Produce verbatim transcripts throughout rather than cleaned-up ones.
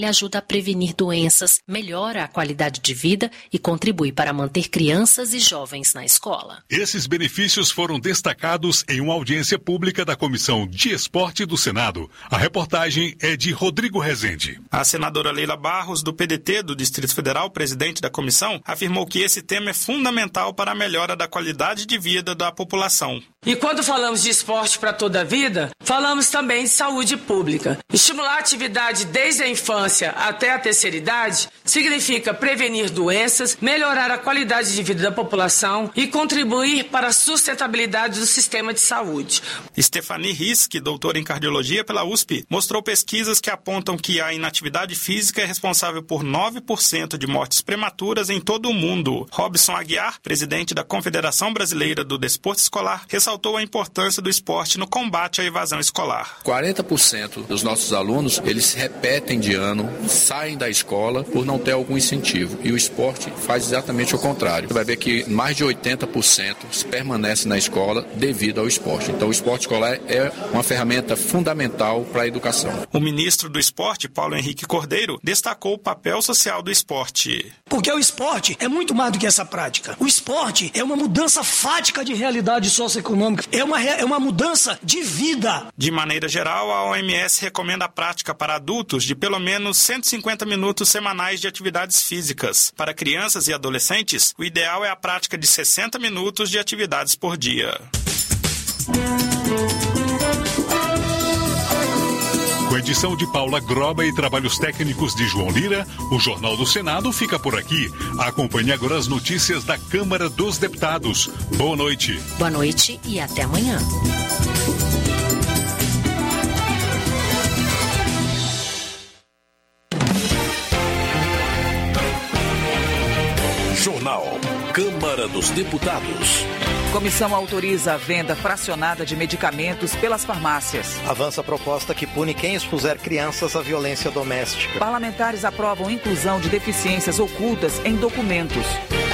Ele ajuda a prevenir doenças, melhora a qualidade de vida e contribui para manter crianças e jovens na escola. Esses benefícios foram destacados em uma audiência pública da Comissão de Esporte do Senado. A reportagem é de Rodrigo Rezende. A senadora Leila Barros, do P D T do Distrito Federal, presidente da comissão, afirmou que esse tema é fundamental para a melhora da qualidade de vida da população. E quando falamos de esporte para toda a vida, falamos também de saúde pública. Estimular a atividade desde a infância até a terceira idade significa prevenir doenças, melhorar a qualidade de vida da população e contribuir para a sustentabilidade do sistema de saúde. Stephanie Risk, doutora em cardiologia pela U S P, mostrou pesquisas que apontam que a inatividade física é responsável por nove por cento de mortes prematuras em todo o mundo. Robson Aguiar, presidente da Confederação Brasileira do Desporto Escolar, ressaltou a importância do esporte no combate à evasão escolar. quarenta por cento dos nossos alunos, eles repetem de ano, saem da escola por não ter algum incentivo. E o esporte faz exatamente o contrário. Você vai ver que mais de oitenta por cento permanece na escola devido ao esporte. Então o esporte escolar é uma ferramenta fundamental para a educação. O ministro do Esporte, Paulo Henrique Cordeiro, destacou o papel social do esporte. Porque o esporte é muito mais do que essa prática. O esporte é uma mudança fática de realidade socioeconômica. É uma, é uma mudança de vida. De maneira geral, a O M S recomenda a prática para adultos de pelo menos cento e cinquenta minutos semanais de atividades físicas. Para crianças e adolescentes, o ideal é a prática de sessenta minutos de atividades por dia. Com edição de Paula Groba e trabalhos técnicos de João Lira, o Jornal do Senado fica por aqui. Acompanhe agora as notícias da Câmara dos Deputados. Boa noite. Boa noite e até amanhã. Jornal Câmara dos Deputados. Comissão autoriza a venda fracionada de medicamentos pelas farmácias. Avança a proposta que pune quem expuser crianças à violência doméstica. Parlamentares aprovam inclusão de deficiências ocultas em documentos.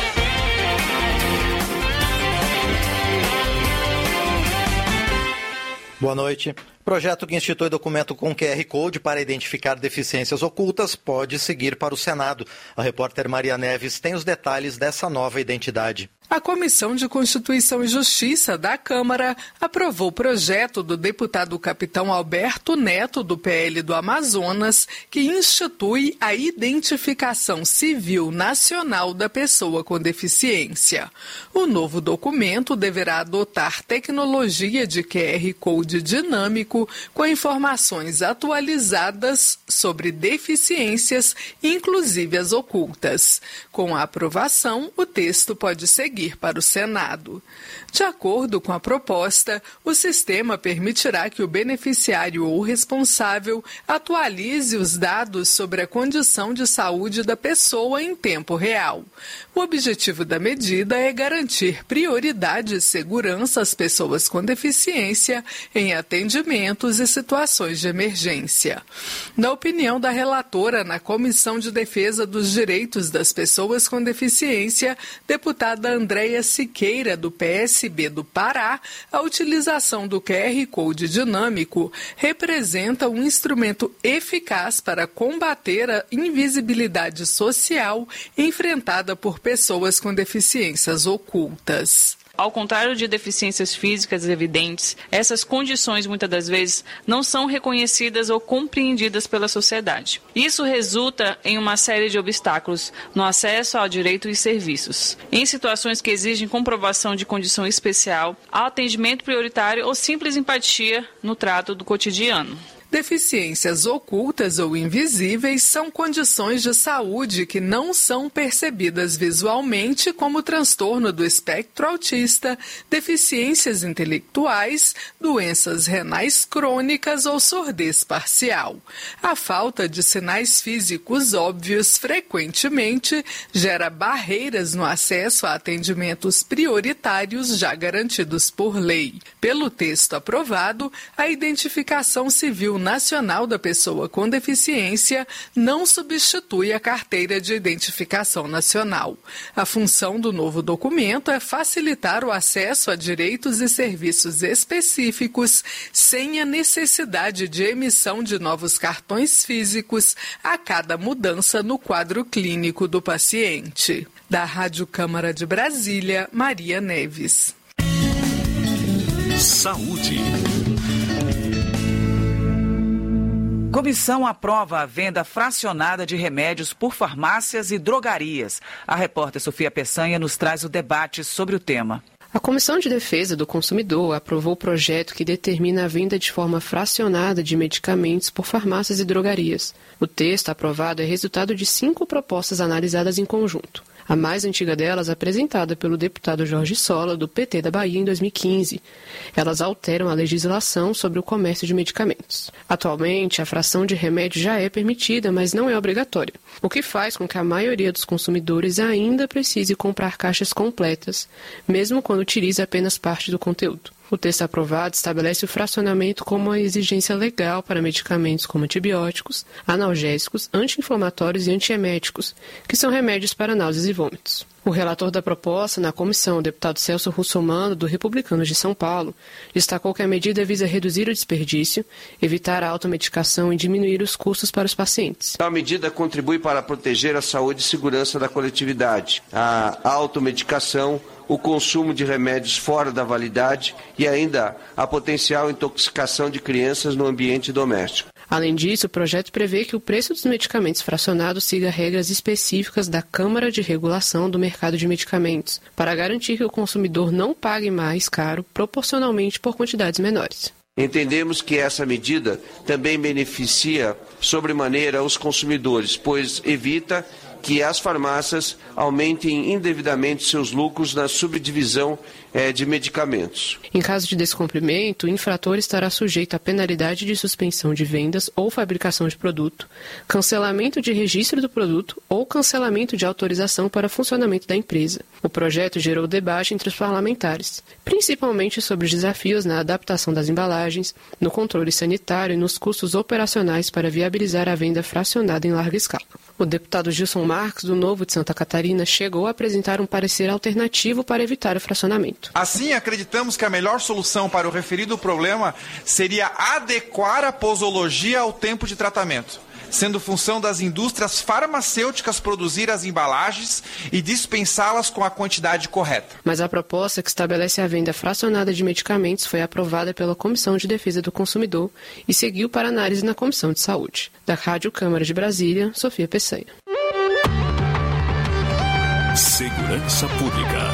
Boa noite. Projeto que institui documento com Q R Code para identificar deficiências ocultas pode seguir para o Senado. A repórter Maria Neves tem os detalhes dessa nova identidade. A Comissão de Constituição e Justiça da Câmara aprovou o projeto do deputado capitão Alberto Neto, do P L do Amazonas, que institui a identificação civil nacional da pessoa com deficiência. O novo documento deverá adotar tecnologia de Q R Code dinâmico com informações atualizadas sobre deficiências, inclusive as ocultas. Com a aprovação, o texto pode seguir para o Senado. De acordo com a proposta, o sistema permitirá que o beneficiário ou responsável atualize os dados sobre a condição de saúde da pessoa em tempo real. O objetivo da medida é garantir prioridade e segurança às pessoas com deficiência em atendimentos e situações de emergência. Na opinião da relatora na Comissão de Defesa dos Direitos das Pessoas com Deficiência, deputada Andréia Siqueira, do P S B do Pará, a utilização do Q R Code dinâmico representa um instrumento eficaz para combater a invisibilidade social enfrentada por pessoas com deficiências ocultas. Ao contrário de deficiências físicas evidentes, essas condições muitas das vezes não são reconhecidas ou compreendidas pela sociedade. Isso resulta em uma série de obstáculos no acesso ao direito e serviços, em situações que exigem comprovação de condição especial, atendimento prioritário ou simples empatia no trato do cotidiano. Deficiências ocultas ou invisíveis são condições de saúde que não são percebidas visualmente, como transtorno do espectro autista, deficiências intelectuais, doenças renais crônicas ou surdez parcial. A falta de sinais físicos óbvios frequentemente gera barreiras no acesso a atendimentos prioritários já garantidos por lei. Pelo texto aprovado, a identificação civil Perfil Nacional da Pessoa com Deficiência não substitui a Carteira de Identificação Nacional. A função do novo documento é facilitar o acesso a direitos e serviços específicos sem a necessidade de emissão de novos cartões físicos a cada mudança no quadro clínico do paciente. Da Rádio Câmara de Brasília, Maria Neves. Saúde. Comissão aprova a venda fracionada de remédios por farmácias e drogarias. A repórter Sofia Peçanha nos traz o debate sobre o tema. A Comissão de Defesa do Consumidor aprovou o projeto que determina a venda de forma fracionada de medicamentos por farmácias e drogarias. O texto aprovado é resultado de cinco propostas analisadas em conjunto. A mais antiga delas apresentada pelo deputado Jorge Sola, do P T da Bahia, em dois mil e quinze. Elas alteram a legislação sobre o comércio de medicamentos. Atualmente, a fração de remédio já é permitida, mas não é obrigatória, o que faz com que a maioria dos consumidores ainda precise comprar caixas completas, mesmo quando utiliza apenas parte do conteúdo. O texto aprovado estabelece o fracionamento como uma exigência legal para medicamentos como antibióticos, analgésicos, anti-inflamatórios e antieméticos, que são remédios para náuseas e vômitos. O relator da proposta na comissão, o deputado Celso Russomano, do Republicanos de São Paulo, destacou que a medida visa reduzir o desperdício, evitar a automedicação e diminuir os custos para os pacientes. A medida contribui para proteger a saúde e segurança da coletividade, a automedicação, o consumo de remédios fora da validade e ainda a potencial intoxicação de crianças no ambiente doméstico. Além disso, o projeto prevê que o preço dos medicamentos fracionados siga regras específicas da Câmara de Regulação do Mercado de Medicamentos, para garantir que o consumidor não pague mais caro proporcionalmente por quantidades menores. Entendemos que essa medida também beneficia sobremaneira os consumidores, pois evita que as farmácias aumentem indevidamente seus lucros na subdivisão eh, de medicamentos. Em caso de descumprimento, o infrator estará sujeito à penalidade de suspensão de vendas ou fabricação de produto, cancelamento de registro do produto ou cancelamento de autorização para funcionamento da empresa. O projeto gerou debate entre os parlamentares, principalmente sobre os desafios na adaptação das embalagens, no controle sanitário e nos custos operacionais para viabilizar a venda fracionada em larga escala. O deputado Gilson Marques, do Novo de Santa Catarina, chegou a apresentar um parecer alternativo para evitar o fracionamento. Assim, acreditamos que a melhor solução para o referido problema seria adequar a posologia ao tempo de tratamento, sendo função das indústrias farmacêuticas produzir as embalagens e dispensá-las com a quantidade correta. Mas a proposta que estabelece a venda fracionada de medicamentos foi aprovada pela Comissão de Defesa do Consumidor e seguiu para análise na Comissão de Saúde. Da Rádio Câmara de Brasília, Sofia Peçanha. Segurança Pública.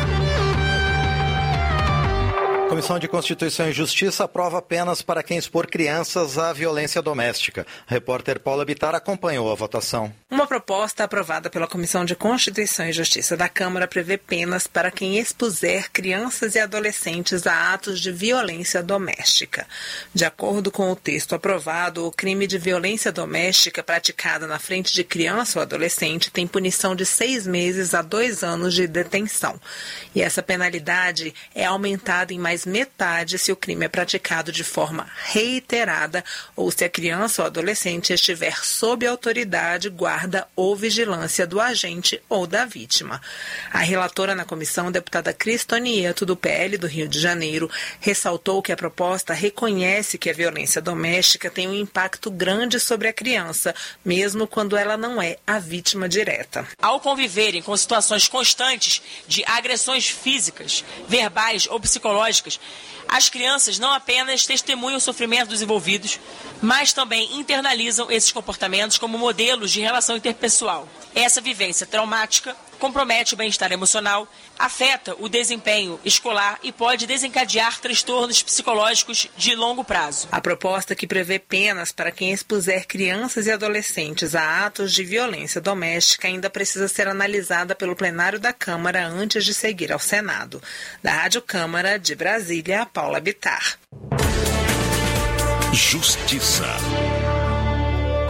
A Comissão de Constituição e Justiça aprova penas para quem expor crianças à violência doméstica. A repórter Paula Bittar acompanhou a votação. Uma proposta aprovada pela Comissão de Constituição e Justiça da Câmara prevê penas para quem expuser crianças e adolescentes a atos de violência doméstica. De acordo com o texto aprovado, o crime de violência doméstica praticada na frente de criança ou adolescente tem punição de seis meses a dois anos de detenção. E essa penalidade é aumentada em mais metade se o crime é praticado de forma reiterada ou se a criança ou adolescente estiver sob autoridade, guarda ou vigilância do agente ou da vítima. A relatora na comissão, a deputada Cristonieto, do P L do Rio de Janeiro, ressaltou que a proposta reconhece que a violência doméstica tem um impacto grande sobre a criança, mesmo quando ela não é a vítima direta. Ao conviverem com situações constantes de agressões físicas, verbais ou psicológicas, as crianças não apenas testemunham o sofrimento dos envolvidos, mas também internalizam esses comportamentos como modelos de relação interpessoal. Essa vivência traumática compromete o bem-estar emocional, afeta o desempenho escolar e pode desencadear transtornos psicológicos de longo prazo. A proposta que prevê penas para quem expuser crianças e adolescentes a atos de violência doméstica ainda precisa ser analisada pelo plenário da Câmara antes de seguir ao Senado. Da Rádio Câmara de Brasília, Paula Bittar. Justiça.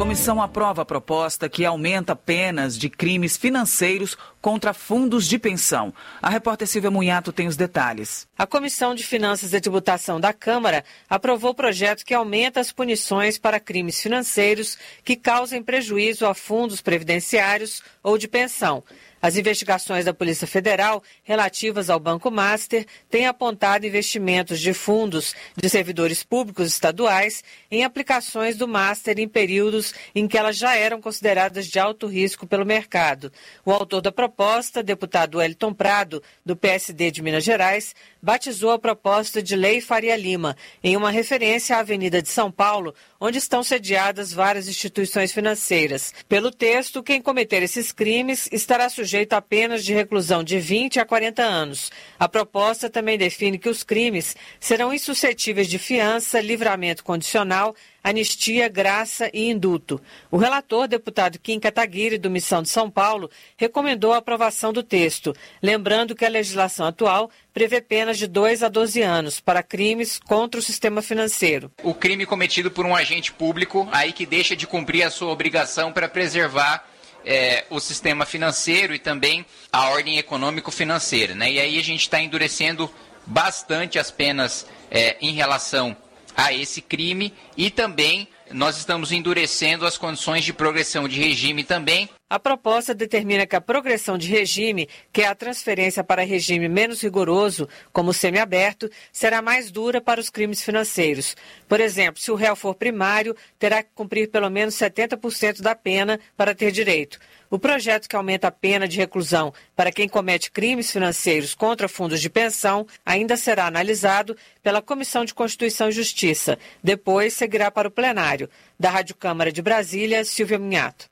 comissão aprova a proposta que aumenta penas de crimes financeiros contra fundos de pensão. A repórter Silvia Munhato tem os detalhes. A Comissão de Finanças e Tributação da Câmara aprovou o projeto que aumenta as punições para crimes financeiros que causem prejuízo a fundos previdenciários ou de pensão. As investigações da Polícia Federal relativas ao Banco Master têm apontado investimentos de fundos de servidores públicos estaduais em aplicações do Master em períodos em que elas já eram consideradas de alto risco pelo mercado. O autor da proposta, deputado Wellington Prado, do P S D de Minas Gerais, batizou a proposta de Lei Faria Lima, em uma referência à Avenida de São Paulo, onde estão sediadas várias instituições financeiras. Pelo texto, quem cometer esses crimes estará sujeito a penas de reclusão de vinte a quarenta anos. A proposta também define que os crimes serão insuscetíveis de fiança, livramento condicional, anistia, graça e indulto. O relator, deputado Kim Kataguiri, do Missão de São Paulo, recomendou a aprovação do texto, lembrando que a legislação atual prevê penas de dois a doze anos para crimes contra o sistema financeiro. O crime cometido por um agente público, aí que deixa de cumprir a sua obrigação para preservar É, o sistema financeiro e também a ordem econômico-financeira, né? E aí a gente está endurecendo bastante as penas é, em relação a esse crime e também nós estamos endurecendo as condições de progressão de regime também. A proposta determina que a progressão de regime, que é a transferência para regime menos rigoroso, como o semiaberto, será mais dura para os crimes financeiros. Por exemplo, se o réu for primário, terá que cumprir pelo menos setenta por cento da pena para ter direito. O projeto que aumenta a pena de reclusão para quem comete crimes financeiros contra fundos de pensão ainda será analisado pela Comissão de Constituição e Justiça. Depois seguirá para o plenário. Da Rádio Câmara de Brasília, Silvia Munhato.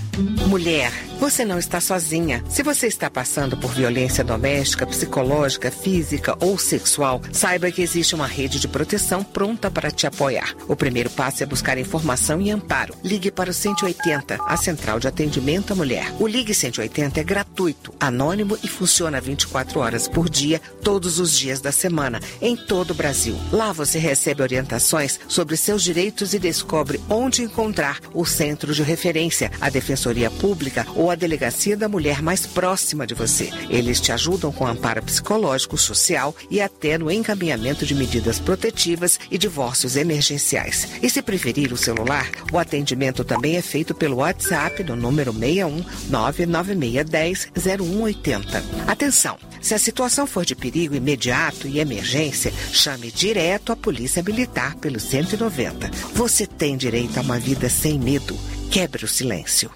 Mulher, você não está sozinha. Se você está passando por violência doméstica, psicológica, física ou sexual, saiba que existe uma rede de proteção pronta para te apoiar. O primeiro passo é buscar informação e amparo. Ligue para o cento e oitenta, a Central de Atendimento à Mulher. O Ligue cento e oitenta é gratuito, anônimo e funciona vinte e quatro horas por dia, todos os dias da semana, em todo o Brasil. Lá você recebe orientações sobre seus direitos e descobre onde encontrar o centro de referência, a Defensoria Pública ou a Delegacia da Mulher mais próxima de você. Eles te ajudam com amparo psicológico, social e até no encaminhamento de medidas protetivas e divórcios emergenciais. E se preferir o celular, o atendimento também é feito pelo WhatsApp no número seis um nove nove seis um zero zero um oito zero. Atenção! Se a situação for de perigo imediato e emergência, chame direto a Polícia Militar pelo cento e noventa. Você tem direito a uma vida sem medo. Quebre o silêncio.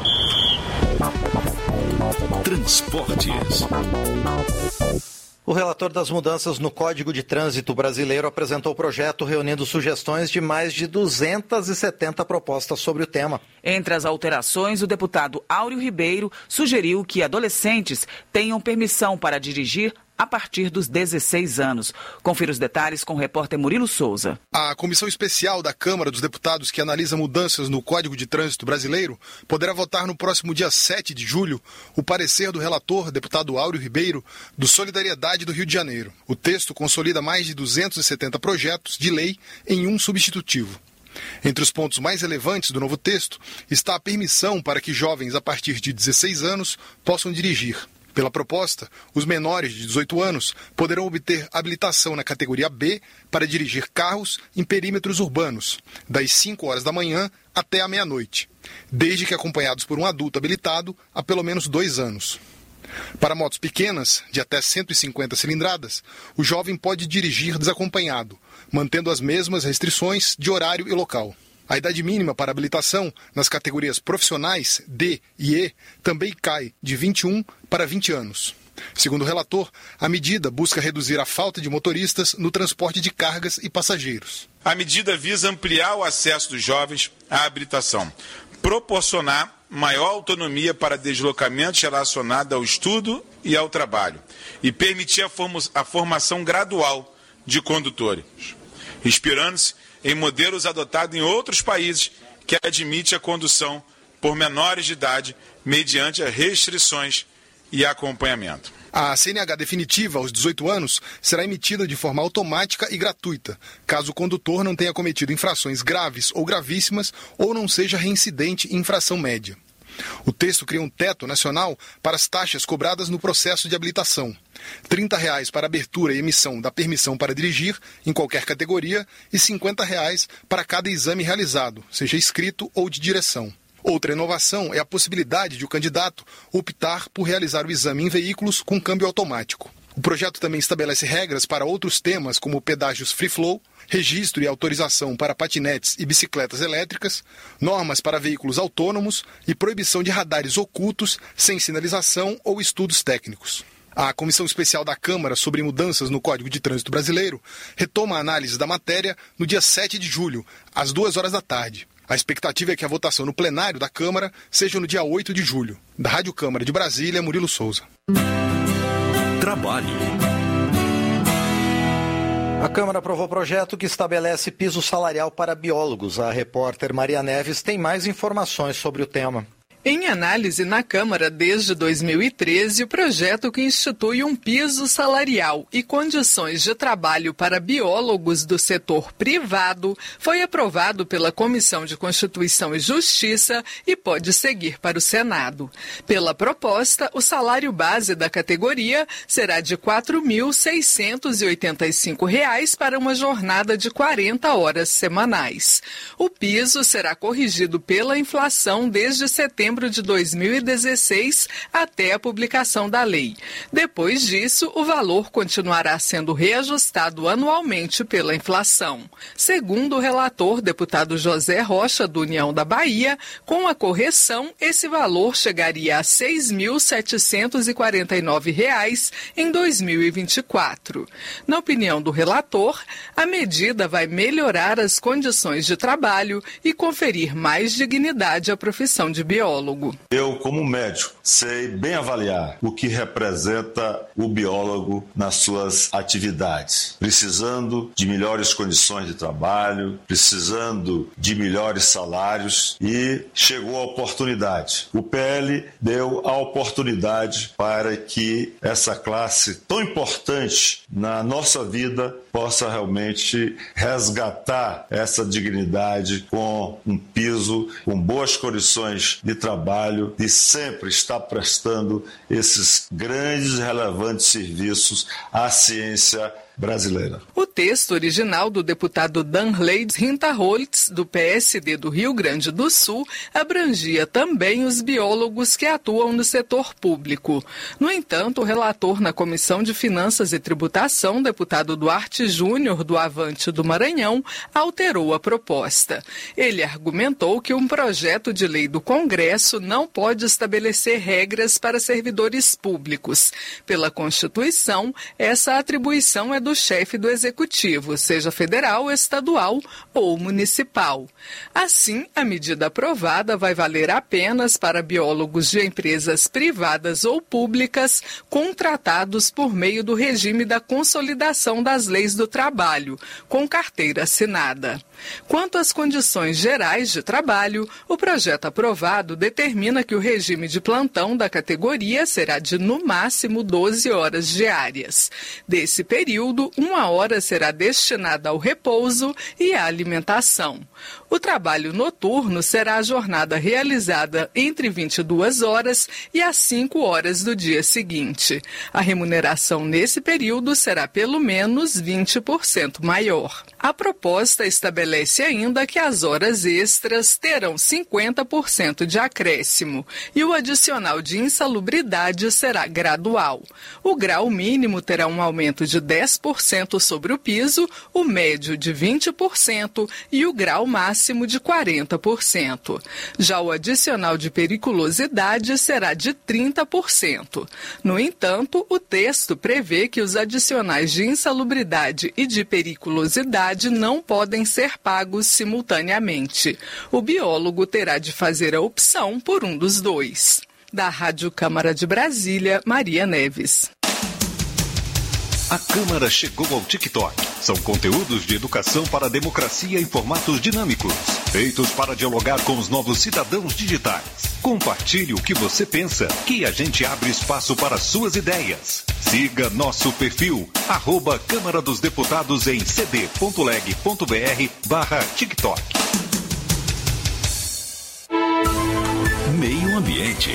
Transportes. O relator das mudanças no Código de Trânsito Brasileiro apresentou o projeto reunindo sugestões de mais de duzentas e setenta propostas sobre o tema. Entre as alterações, o deputado Áureo Ribeiro sugeriu que adolescentes tenham permissão para dirigir a partir dos dezesseis anos. Confira os detalhes com o repórter Murilo Souza. A Comissão Especial da Câmara dos Deputados, que analisa mudanças no Código de Trânsito Brasileiro, poderá votar no próximo dia sete de julho o parecer do relator, deputado Áureo Ribeiro, do Solidariedade do Rio de Janeiro. O texto consolida mais de duzentos e setenta projetos de lei em um substitutivo. Entre os pontos mais relevantes do novo texto está a permissão para que jovens a partir de dezesseis anos possam dirigir. Pela proposta, os menores de dezoito anos poderão obter habilitação na categoria B para dirigir carros em perímetros urbanos, das cinco horas da manhã até a meia-noite, desde que acompanhados por um adulto habilitado há pelo menos dois anos. Para motos pequenas, de até cento e cinquenta cilindradas, o jovem pode dirigir desacompanhado, mantendo as mesmas restrições de horário e local. A idade mínima para habilitação nas categorias profissionais D e E também cai de vinte e um para vinte anos. Segundo o relator, a medida busca reduzir a falta de motoristas no transporte de cargas e passageiros. A medida visa ampliar o acesso dos jovens à habilitação, proporcionar maior autonomia para deslocamentos relacionados ao estudo e ao trabalho e permitir a, form- a formação gradual de condutores, inspirando-se em modelos adotados em outros países que admite a condução por menores de idade mediante as restrições e acompanhamento. A C N H definitiva aos dezoito anos será emitida de forma automática e gratuita, caso o condutor não tenha cometido infrações graves ou gravíssimas ou não seja reincidente em infração média. O texto cria um teto nacional para as taxas cobradas no processo de habilitação. trinta reais para abertura e emissão da permissão para dirigir, em qualquer categoria, e cinquenta reais para cada exame realizado, seja escrito ou de direção. Outra inovação é a possibilidade de o candidato optar por realizar o exame em veículos com câmbio automático. O projeto também estabelece regras para outros temas, como pedágios free flow, registro e autorização para patinetes e bicicletas elétricas, normas para veículos autônomos e proibição de radares ocultos, sem sinalização ou estudos técnicos. A Comissão Especial da Câmara sobre Mudanças no Código de Trânsito Brasileiro retoma a análise da matéria no dia sete de julho, às duas horas da tarde. A expectativa é que a votação no plenário da Câmara seja no dia oito de julho. Da Rádio Câmara de Brasília, Murilo Souza. Trabalho. A Câmara aprovou projeto que estabelece piso salarial para biólogos. A repórter Maria Neves tem mais informações sobre o tema. Em análise na Câmara desde dois mil e treze, o projeto que institui um piso salarial e condições de trabalho para biólogos do setor privado foi aprovado pela Comissão de Constituição e Justiça e pode seguir para o Senado. Pela proposta, o salário base da categoria será de quatro mil seiscentos e oitenta e cinco reais para uma jornada de quarenta horas semanais. O piso será corrigido pela inflação desde setembro de dois mil e dezesseis até a publicação da lei. Depois disso, o valor continuará sendo reajustado anualmente pela inflação. Segundo o relator, deputado José Rocha, do União da Bahia, com a correção, esse valor chegaria a seis mil setecentos e quarenta e nove reais em dois mil e vinte e quatro. Na opinião do relator, a medida vai melhorar as condições de trabalho e conferir mais dignidade à profissão de biólogo. Eu, como médico, sei bem avaliar o que representa o biólogo nas suas atividades, precisando de melhores condições de trabalho, precisando de melhores salários, e chegou a oportunidade. O P L deu a oportunidade para que essa classe tão importante na nossa vida possa realmente resgatar essa dignidade com um piso, com boas condições de trabalho e sempre está prestando esses grandes e relevantes serviços à ciência brasileira. O texto original do deputado Danley Rinterholtz, do P S D do Rio Grande do Sul, abrangia também os biólogos que atuam no setor público. No entanto, o relator na Comissão de Finanças e Tributação, deputado Duarte Júnior, do Avante do Maranhão, alterou a proposta. Ele argumentou que um projeto de lei do Congresso não pode estabelecer regras para servidores públicos. Pela Constituição, essa atribuição é do chefe do Executivo, seja federal, estadual ou municipal. Assim, a medida aprovada vai valer apenas para biólogos de empresas privadas ou públicas contratados por meio do regime da Consolidação das Leis do Trabalho, com carteira assinada. Quanto às condições gerais de trabalho, o projeto aprovado determina que o regime de plantão da categoria será de, no máximo, doze horas diárias. Desse período, uma hora será destinada ao repouso e à alimentação. O trabalho noturno será a jornada realizada entre vinte e duas horas e as cinco horas do dia seguinte. A remuneração nesse período será pelo menos vinte por cento maior. A proposta estabelece ainda que as horas extras terão cinquenta por cento de acréscimo e o adicional de insalubridade será gradual. O grau mínimo terá um aumento de dez por cento sobre o piso, o médio de vinte por cento e o grau máximo de quarenta por cento. Já o adicional de periculosidade será de trinta por cento. No entanto, o texto prevê que os adicionais de insalubridade e de periculosidade não podem ser pagos simultaneamente. O biólogo terá de fazer a opção por um dos dois. Da Rádio Câmara de Brasília, Maria Neves. A Câmara chegou ao TikTok. São conteúdos de educação para a democracia em formatos dinâmicos, feitos para dialogar com os novos cidadãos digitais. Compartilhe o que você pensa, que a gente abre espaço para suas ideias. Siga nosso perfil, arroba Câmara dos Deputados em cd.leg.br barra TikTok. Meio Ambiente.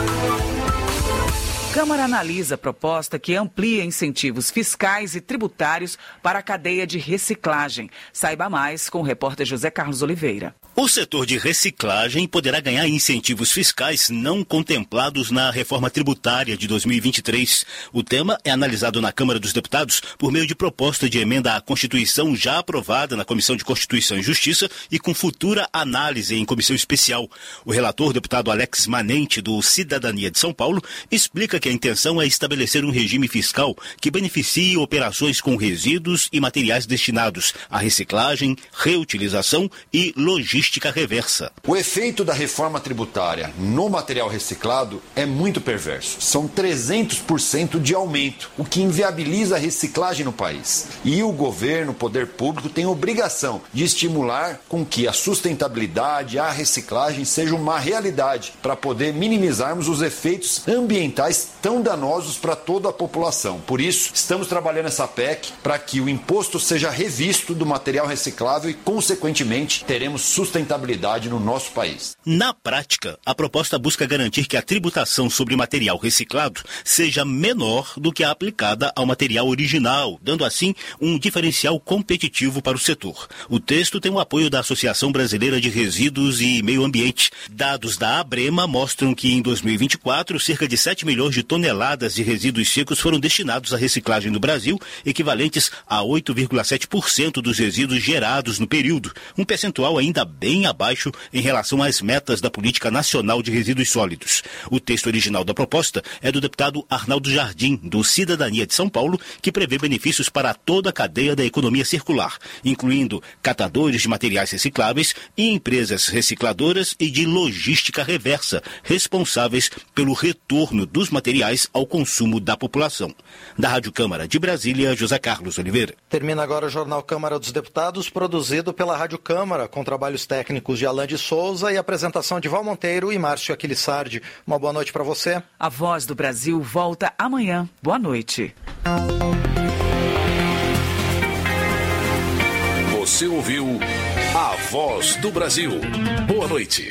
Câmara analisa a proposta que amplia incentivos fiscais e tributários para a cadeia de reciclagem. Saiba mais com o repórter José Carlos Oliveira. O setor de reciclagem poderá ganhar incentivos fiscais não contemplados na reforma tributária de dois mil e vinte e três. O tema é analisado na Câmara dos Deputados por meio de proposta de emenda à Constituição já aprovada na Comissão de Constituição e Justiça e com futura análise em comissão especial. O relator, deputado Alex Manente, do Cidadania de São Paulo, explica que a intenção é estabelecer um regime fiscal que beneficie operações com resíduos e materiais destinados à reciclagem, reutilização e logística reversa. O efeito da reforma tributária no material reciclado é muito perverso. São trezentos por cento de aumento, o que inviabiliza a reciclagem no país. E o governo, o poder público, tem obrigação de estimular com que a sustentabilidade, a reciclagem seja uma realidade para poder minimizarmos os efeitos ambientais tão danosos para toda a população. Por isso, estamos trabalhando essa P E C para que o imposto seja revisto do material reciclável e, consequentemente, teremos sustentabilidade no nosso país. Na prática, a proposta busca garantir que a tributação sobre material reciclado seja menor do que a aplicada ao material original, dando assim um diferencial competitivo para o setor. O texto tem o apoio da Associação Brasileira de Resíduos e Meio Ambiente. Dados da ABREMA mostram que em dois mil e vinte e quatro, cerca de sete milhões de toneladas de resíduos secos foram destinados à reciclagem no Brasil, equivalentes a oito vírgula sete por cento dos resíduos gerados no período, um percentual ainda bem abaixo em relação às metas da Política Nacional de Resíduos Sólidos. O texto original da proposta é do deputado Arnaldo Jardim, do Cidadania de São Paulo, que prevê benefícios para toda a cadeia da economia circular, incluindo catadores de materiais recicláveis e empresas recicladoras e de logística reversa, responsáveis pelo retorno dos materiais ao consumo da população. Da Rádio Câmara de Brasília, José Carlos Oliveira. Termina agora o Jornal Câmara dos Deputados, produzido pela Rádio Câmara, com trabalhos técnicos de Alain de Souza e apresentação de Val Monteiro e Márcio Aquilissardi. Uma boa noite para você. A Voz do Brasil volta amanhã. Boa noite. Você ouviu A Voz do Brasil. Boa noite.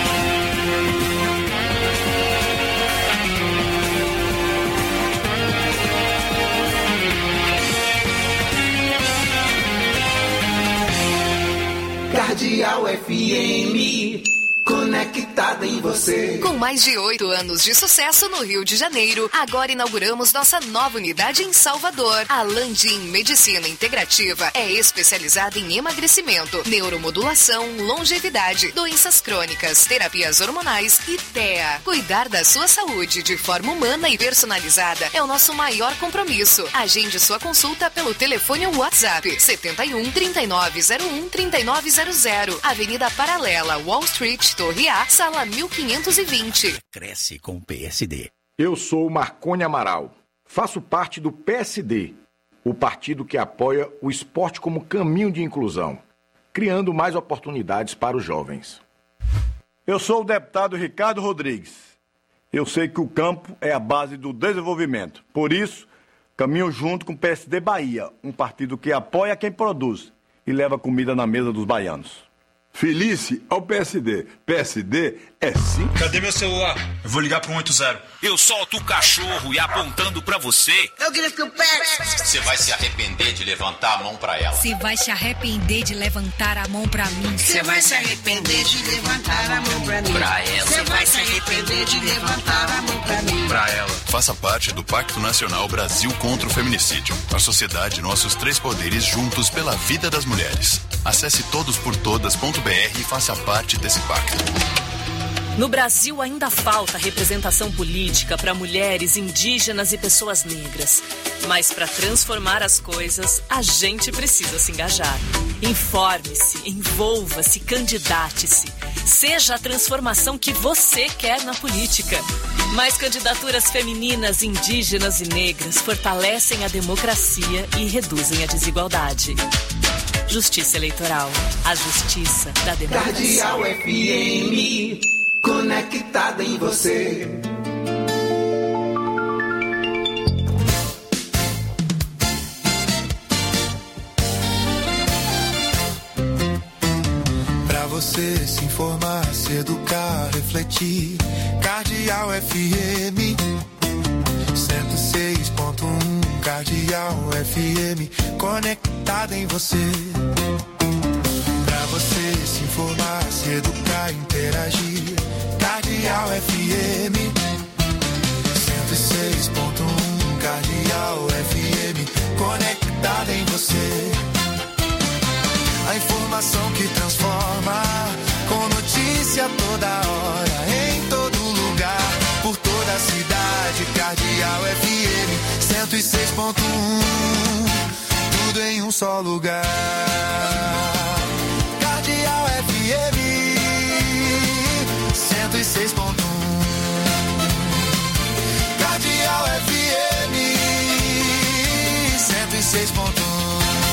Cardeal F M, conectada em você. Com mais de oito anos de sucesso no Rio de Janeiro, agora inauguramos nossa nova unidade em Salvador. A Landim Medicina Integrativa é especializada em emagrecimento, neuromodulação, longevidade, doenças crônicas, terapias hormonais e T E A. Cuidar da sua saúde de forma humana e personalizada é o nosso maior compromisso. Agende sua consulta pelo telefone ou WhatsApp setenta e um, trinta e nove zero um, trinta e nove zero zero, Avenida Paralela, Wall Street, Torre A, sala mil quinhentos e vinte. Cresce com o P S D. Eu sou Marconi Amaral. Faço parte do P S D, o partido que apoia o esporte como caminho de inclusão, criando mais oportunidades para os jovens. Eu sou o deputado Ricardo Rodrigues. Eu sei que o campo é a base do desenvolvimento. Por isso, caminho junto com o P S D Bahia, um partido que apoia quem produz e leva comida na mesa dos baianos. Felice ao P S D. P S D é sim. Cadê meu celular? Eu vou ligar pro um oito zero. Eu solto o cachorro e apontando pra você. Eu grito que o pé. Você vai se arrepender de levantar a mão pra ela. Você vai se arrepender de levantar a mão pra mim. Você vai se arrepender de levantar a mão pra mim. Pra ela. Você vai se arrepender de levantar a mão pra mim. Pra ela. Faça parte do Pacto Nacional Brasil contra o Feminicídio. A sociedade, nossos três poderes juntos pela vida das mulheres. Acesse todos por todas ponto br e faça parte desse pacto. No Brasil ainda falta representação política para mulheres, indígenas e pessoas negras. Mas para transformar as coisas, a gente precisa se engajar. Informe-se, envolva-se, candidate-se. Seja a transformação que você quer na política. Mais candidaturas femininas, indígenas e negras fortalecem a democracia e reduzem a desigualdade. Justiça Eleitoral. A justiça da democracia. Cardeal F M, conectada em você. Pra você se informar, se educar, refletir. Cardeal F M cento e seis ponto um. Cardeal F M, conectada em você. Pra você se informar, se educar, interagir. Cardeal F M cento e seis ponto um. Cardeal F M, conectada em você. A informação que transforma, com notícia toda hora, em todo lugar, por toda a cidade. Cardeal F M cento e seis ponto um, tudo em um só lugar. Cardeal F M cento e seis ponto um, Cardeal F M cento e seis ponto um.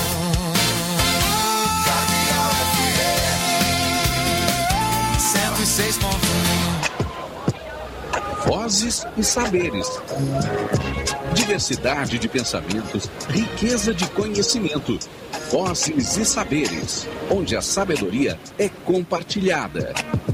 Vozes e saberes. Diversidade de pensamentos, riqueza de conhecimento. Vozes e saberes, onde a sabedoria é compartilhada.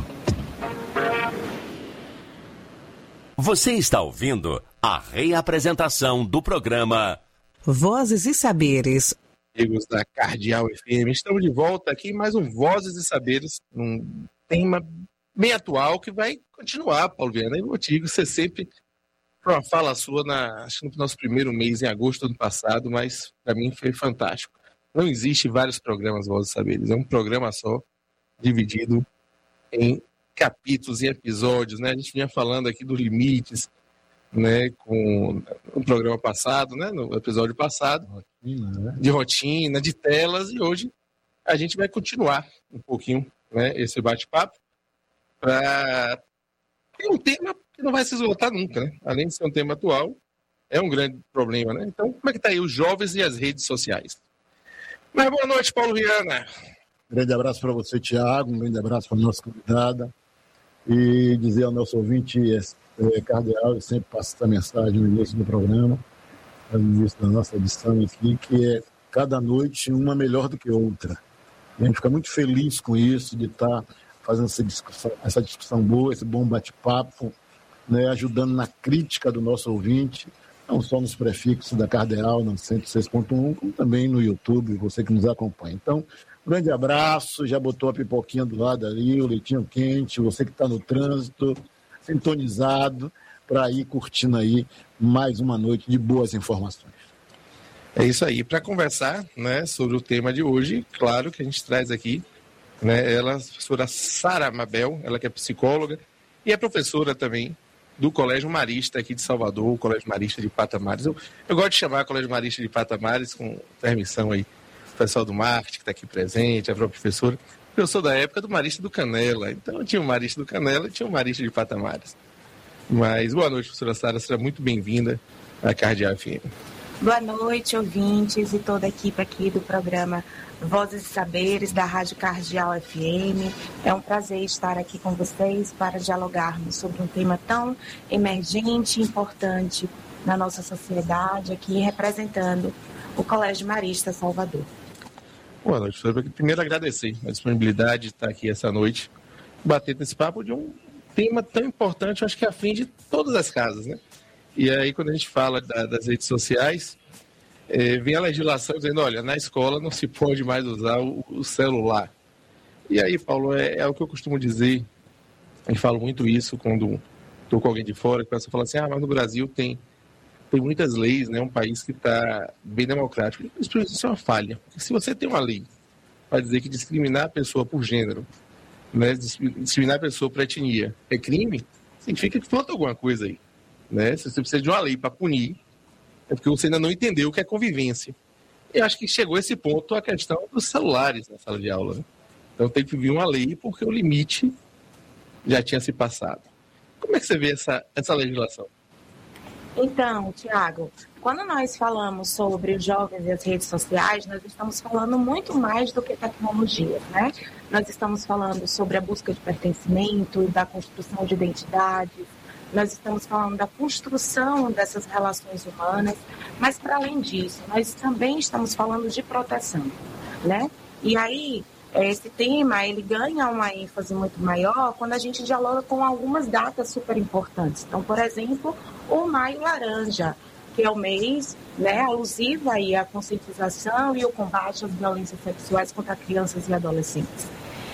Você está ouvindo a reapresentação do programa Vozes e Saberes. Amigos da Cardeal F M, estamos de volta aqui em mais um Vozes e Saberes, um tema bem atual que vai continuar, Paulo Viana. Eu digo, você sempre foi uma fala sua na, acho que no nosso primeiro mês, em agosto do ano passado, mas para mim foi fantástico. Não existe vários programas Vozes e Saberes, é um programa só, dividido em capítulos e episódios, né? A gente vinha falando aqui dos limites, né, com o programa passado, né, no episódio passado, rotina, né? de rotina, de telas, e hoje a gente vai continuar um pouquinho, né, esse bate-papo para ter um tema que não vai se esgotar nunca, né? Além de ser um tema atual, é um grande problema, né? Então, como é que tá aí os jovens e as redes sociais? Mas boa noite, Paulo Viana. Grande abraço para você, Tiago, um grande abraço para a nossa convidada, e dizer ao nosso ouvinte, é, Cardeal, eu sempre passo essa mensagem no início do programa, no início da nossa edição aqui, que é cada noite uma melhor do que outra. A gente fica muito feliz com isso, de estar fazendo essa discussão, essa discussão boa, esse bom bate-papo, né, ajudando na crítica do nosso ouvinte, não só nos prefixos da Cardeal, no cento e seis ponto um, como também no YouTube, você que nos acompanha. Então, um grande abraço, já botou a pipoquinha do lado ali, o leitinho quente, você que está no trânsito, sintonizado, para ir curtindo aí mais uma noite de boas informações. É isso aí. Para conversar, né, sobre o tema de hoje, claro que a gente traz aqui, né, ela, a professora Sara Mabel, ela que é psicóloga e é professora também do Colégio Marista aqui de Salvador, o Colégio Marista de Patamares. Eu, eu gosto de chamar Colégio Marista de Patamares, com permissão aí do pessoal do marketing que está aqui presente, a própria professora. Eu sou da época do Marista do Canela, então tinha o Marista do Canela e tinha o Marista de Patamares. Mas boa noite, professora Sara, seja muito bem-vinda à Cardeal F M. Boa noite, ouvintes e toda a equipe aqui do programa Vozes e Saberes da Rádio Cardeal F M. É um prazer estar aqui com vocês para dialogarmos sobre um tema tão emergente e importante na nossa sociedade, aqui representando o Colégio Marista Salvador. Boa noite, professora. Primeiro, agradecer a disponibilidade de estar aqui essa noite, bater nesse papo de um tema tão importante, eu acho que aflige todas as casas, né? E aí, quando a gente fala da, das redes sociais, é, vem a legislação dizendo, olha, na escola não se pode mais usar o, o celular. E aí, Paulo, é, é o que eu costumo dizer, e falo muito isso quando estou com alguém de fora, que a pessoa fala assim, ah, mas no Brasil tem, tem muitas leis, né? Um país que está bem democrático. Isso é uma falha. Se você tem uma lei para dizer que discriminar a pessoa por gênero, né, discriminar a pessoa por etnia é crime, significa que falta alguma coisa aí. Né? Se você precisa de uma lei para punir, é porque você ainda não entendeu o que é convivência. E acho que chegou a esse ponto a questão dos celulares na sala de aula. Né? Então tem que vir uma lei, porque o limite já tinha se passado. Como é que você vê essa, essa legislação? Então, Tiago, quando nós falamos sobre os jovens e as redes sociais, nós estamos falando muito mais do que tecnologia, né? Nós estamos falando sobre a busca de pertencimento, da construção de identidades, nós estamos falando da construção dessas relações humanas, mas para além disso, nós também estamos falando de proteção, né? E aí, esse tema, ele ganha uma ênfase muito maior quando a gente dialoga com algumas datas super importantes. Então, por exemplo, o Maio Laranja, que é o mês, né, alusivo aí à conscientização e o combate às violências sexuais contra crianças e adolescentes.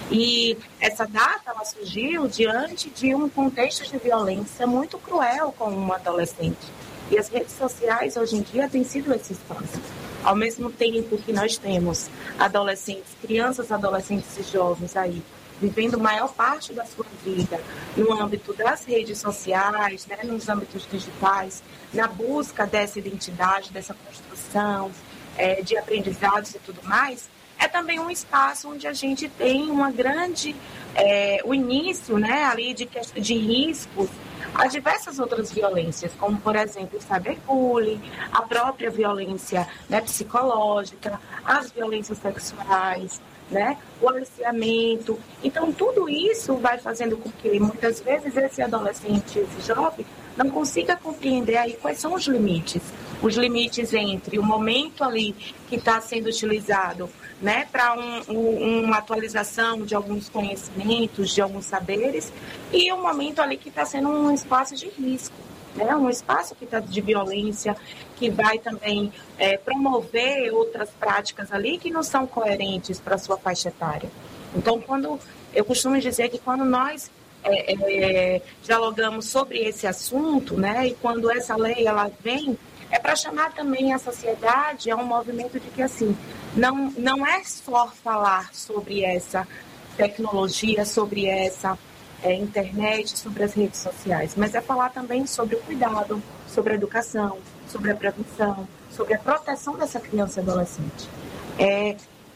E essa data, ela surgiu diante de um contexto de violência muito cruel com um adolescente. E as redes sociais, hoje em dia, têm sido esse espaço. Ao mesmo tempo que nós temos adolescentes, crianças, adolescentes e jovens aí, vivendo maior parte da sua vida no âmbito das redes sociais, né, nos âmbitos digitais, na busca dessa identidade, dessa construção, é, de aprendizados e tudo mais, é também um espaço onde a gente tem uma grande, é, o início, né, ali de, de riscos a diversas outras violências, como, por exemplo, o cyberbullying, a própria violência, né, psicológica, as violências sexuais, né, o aliciamento. Então, tudo isso vai fazendo com que, muitas vezes, esse adolescente, esse jovem, não consiga compreender aí quais são os limites. Os limites entre o momento ali que está sendo utilizado, né, para um, um, uma atualização de alguns conhecimentos, de alguns saberes, e o momento ali que está sendo um espaço de risco, né, um espaço que está de violência, que vai também é, promover outras práticas ali que não são coerentes para a sua faixa etária. Então, quando eu costumo dizer que quando nós é, é, dialogamos sobre esse assunto, né, e quando essa lei ela vem, é para chamar também a sociedade a um movimento de que, assim, não, não é só falar sobre essa tecnologia, sobre essa é, internet, sobre as redes sociais, mas é falar também sobre o cuidado, sobre a educação, sobre a prevenção, sobre a proteção dessa criança e adolescente. É,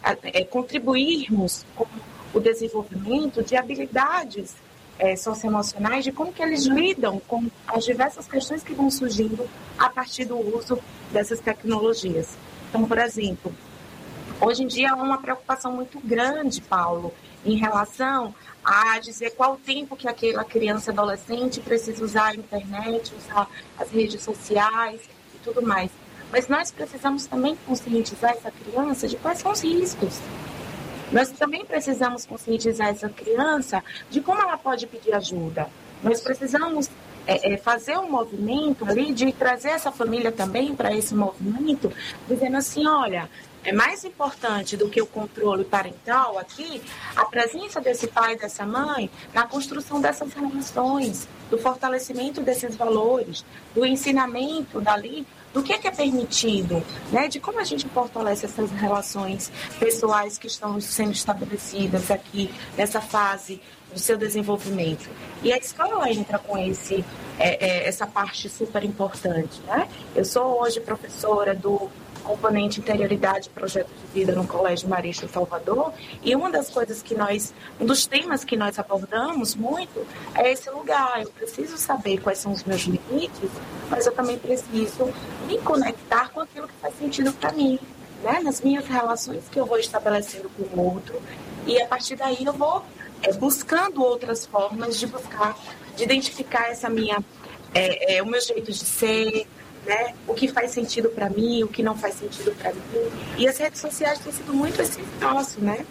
é contribuirmos com o desenvolvimento de habilidades É, socioemocionais, de como que eles lidam com as diversas questões que vão surgindo a partir do uso dessas tecnologias. Então, por exemplo, hoje em dia há uma preocupação muito grande, Paulo, em relação a dizer qual o tempo que aquela criança e adolescente precisa usar a internet, usar as redes sociais e tudo mais. Mas nós precisamos também conscientizar essa criança de quais são os riscos. Nós também precisamos conscientizar essa criança de como ela pode pedir ajuda. Nós precisamos é, é, fazer um movimento ali de trazer essa família também para esse movimento, dizendo assim, olha, é mais importante do que o controle parental aqui, a presença desse pai e dessa mãe na construção dessas relações, do fortalecimento desses valores, do ensinamento dali, do que é, que é permitido, né? De como a gente fortalece essas relações pessoais que estão sendo estabelecidas aqui nessa fase do seu desenvolvimento. E a escola entra com esse, é, é, essa parte super importante, né? Eu sou hoje professora do componente interioridade e projeto de vida no Colégio Marista Salvador, e uma das coisas que nós, um dos temas que nós abordamos muito é esse lugar. Eu preciso saber quais são os meus limites, mas eu também preciso me conectar com aquilo que faz sentido para mim, né? Nas minhas relações que eu vou estabelecendo com o outro, e a partir daí eu vou é, buscando outras formas de buscar, de identificar essa minha, é, é, o meu jeito de ser, né? O que faz sentido para mim, o que não faz sentido para mim. E as redes sociais têm sido muito esse espaço, né?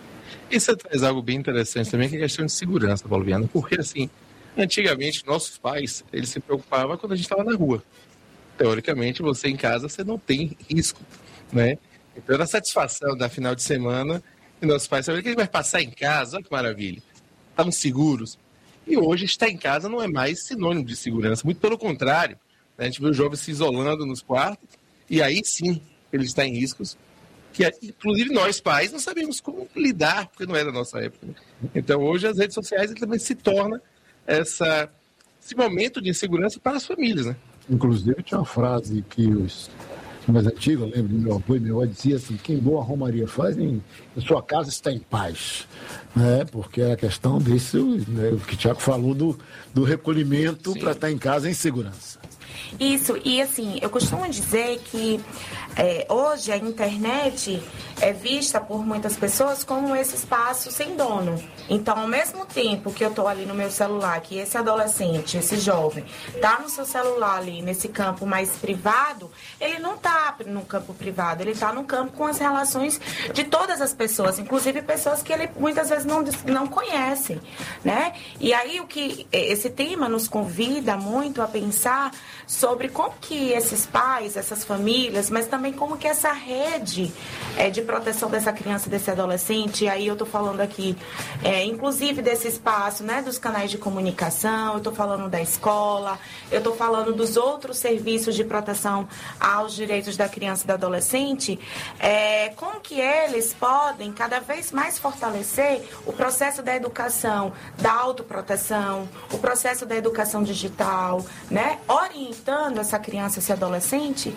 E você traz algo bem interessante também, que é a questão de segurança, Paulo Viana, porque, assim, antigamente, nossos pais, eles se preocupavam quando a gente estava na rua. Teoricamente, você em casa, você não tem risco, né? Então, era a satisfação da final de semana, e nossos pais sabiam que a gente vai passar em casa, olha que maravilha, estamos seguros. E hoje, estar em casa não é mais sinônimo de segurança, muito pelo contrário. A gente vê os jovens se isolando nos quartos, e aí sim ele está em riscos, que inclusive nós pais não sabemos como lidar, porque não é da nossa época. Né? Então hoje as redes sociais também se tornam essa, esse momento de insegurança para as famílias. Né? Inclusive tinha uma frase que os mais antigo, eu lembro do meu avô e meu avô dizia assim, quem boa romaria faz, em, em sua casa está em paz. Né? Porque é a questão desse, né, o que o Tiago falou do, do recolhimento para estar em casa em segurança. Isso, e assim, eu costumo dizer que é, hoje a internet é vista por muitas pessoas como esse espaço sem dono. Então, ao mesmo tempo que eu estou ali no meu celular, que esse adolescente, esse jovem, está no seu celular ali, nesse campo mais privado, ele não está no campo privado, ele está no campo com as relações de todas as pessoas, inclusive pessoas que ele muitas vezes não, não conhece, né? E aí, o que esse tema nos convida muito a pensar sobre como que esses pais, essas famílias, mas também como que essa rede é, de proteção dessa criança, desse adolescente, e aí eu estou falando aqui, é, inclusive desse espaço, né, dos canais de comunicação, eu estou falando da escola, eu estou falando dos outros serviços de proteção aos direitos da criança e do adolescente, é, como que eles podem cada vez mais fortalecer o processo da educação, da autoproteção, o processo da educação digital, né, orientando essa criança, esse adolescente,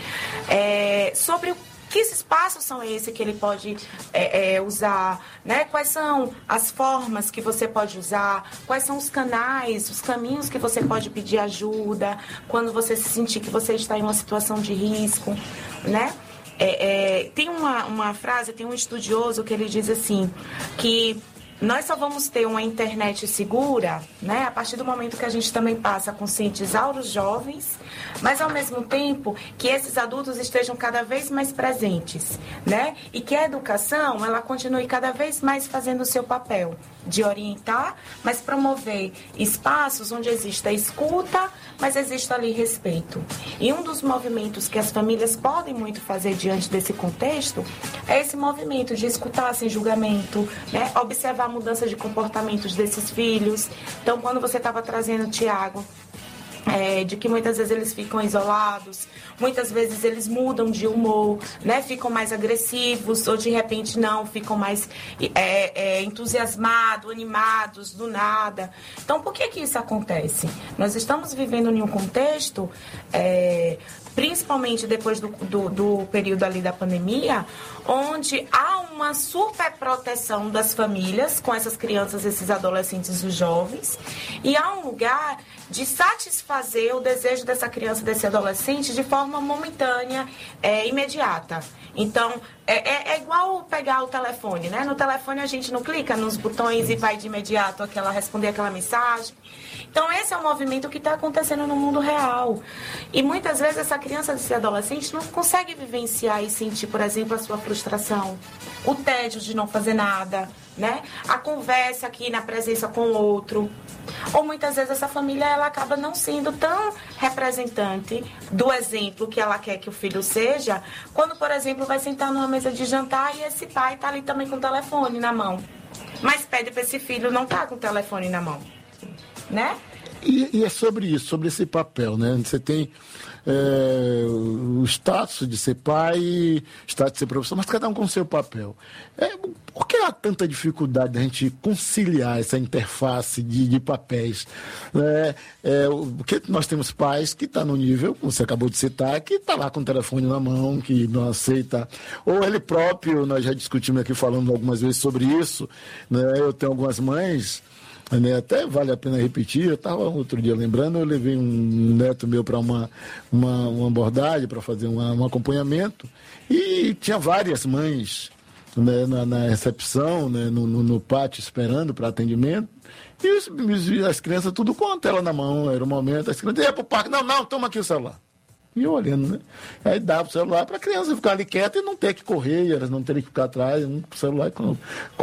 é, sobre o que espaços são esses que ele pode é, é, usar, né? Quais são as formas que você pode usar, quais são os canais, os caminhos que você pode pedir ajuda quando você se sentir que você está em uma situação de risco, né? É, é, tem uma, uma frase, tem um estudioso que ele diz assim, que nós só vamos ter uma internet segura, né, a partir do momento que a gente também passa a conscientizar os jovens, mas ao mesmo tempo que esses adultos estejam cada vez mais presentes, né, e que a educação, ela continue cada vez mais fazendo o seu papel de orientar, mas promover espaços onde exista escuta, mas exista ali respeito. E um dos movimentos que as famílias podem muito fazer diante desse contexto é esse movimento de escutar sem julgamento, né, observar mudança de comportamentos desses filhos. Então, quando você estava trazendo o Tiago, é, de que muitas vezes eles ficam isolados, muitas vezes eles mudam de humor, né? Ficam mais agressivos, ou de repente não, ficam mais é, é, entusiasmados, animados, do nada. Então, por que que isso acontece? Nós estamos vivendo em um contexto, é, principalmente depois do, do, do período ali da pandemia, onde há uma superproteção das famílias com essas crianças, esses adolescentes e os jovens, e há um lugar de satisfazer o desejo dessa criança, desse adolescente, de forma momentânea, é, imediata. Então, é, é, é igual pegar o telefone, né? No telefone a gente não clica nos botões e vai de imediato aquela, responder aquela mensagem. Então, esse é um movimento que está acontecendo no mundo real. E muitas vezes essa criança, esse adolescente, não consegue vivenciar e sentir, por exemplo, a sua frustração, o tédio de não fazer nada, né? A conversa aqui na presença com o outro. Ou muitas vezes essa família, ela acaba não sendo tão representante do exemplo que ela quer que o filho seja, quando, por exemplo, vai sentar numa mesa de jantar e esse pai está ali também com o telefone na mão. Mas pede para esse filho não estar tá com o telefone na mão, né? E, e é sobre isso, sobre esse papel, né? Você tem é, o status de ser pai, status de ser professor, mas cada um com o seu papel. É, por que há tanta dificuldade de a gente conciliar essa interface de, de papéis? É, é, porque nós temos pais que estão tá no nível, como você acabou de citar, que está lá com o telefone na mão, que não aceita. Ou ele próprio, nós já discutimos aqui falando algumas vezes sobre isso, né? Eu tenho algumas mães... Né, até vale a pena repetir, eu estava outro dia lembrando, eu levei um neto meu para uma, uma, uma abordagem, para fazer uma, um acompanhamento, e tinha várias mães, né, na, na recepção, né, no, no, no pátio esperando para atendimento, e os, as crianças tudo com a tela na mão, era o momento, as crianças iam para o parque, não, não, toma aqui o celular. E eu olhando, né? Aí dava o celular para a criança ficar ali quieta e não ter que correr, elas não terem que ficar atrás, um celular. Como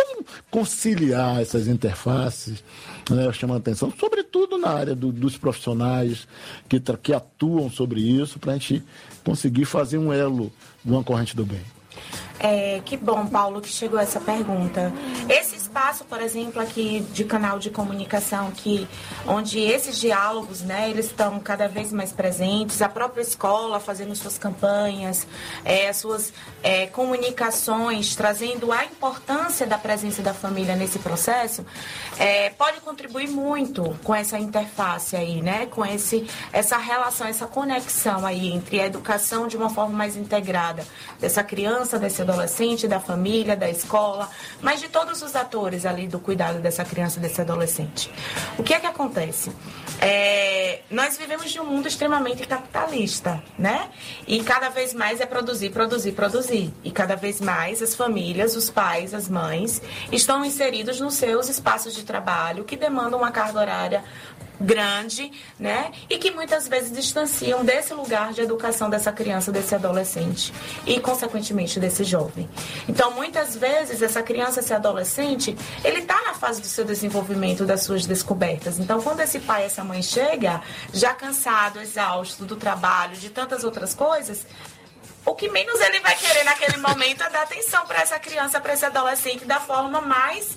conciliar essas interfaces, né? Chamando atenção, sobretudo na área do, dos profissionais que, que atuam sobre isso, para a gente conseguir fazer um elo de uma corrente do bem. É, que bom, Paulo, que chegou essa pergunta. Esses espaço, por exemplo, aqui de canal de comunicação, que, onde esses diálogos, né, eles estão cada vez mais presentes, a própria escola fazendo suas campanhas, é, suas é, comunicações, trazendo a importância da presença da família nesse processo, é, pode contribuir muito com essa interface aí, né, com esse, essa relação, essa conexão aí entre a educação de uma forma mais integrada dessa criança, desse adolescente, da família, da escola, mas de todos os atores ali do cuidado dessa criança, desse adolescente. O que é que acontece? É, nós vivemos de um mundo extremamente capitalista, né? E cada vez mais é produzir, produzir, produzir. E cada vez mais as famílias, os pais, as mães, estão inseridos nos seus espaços de trabalho que demandam uma carga horária grande, né? E que muitas vezes distanciam desse lugar de educação dessa criança, desse adolescente e, consequentemente, desse jovem. Então, muitas vezes, essa criança, esse adolescente, ele está na fase do seu desenvolvimento, das suas descobertas. Então, quando esse pai, essa mãe chega, já cansado, exausto do trabalho, de tantas outras coisas, o que menos ele vai querer naquele momento é dar atenção para essa criança, para esse adolescente, da forma mais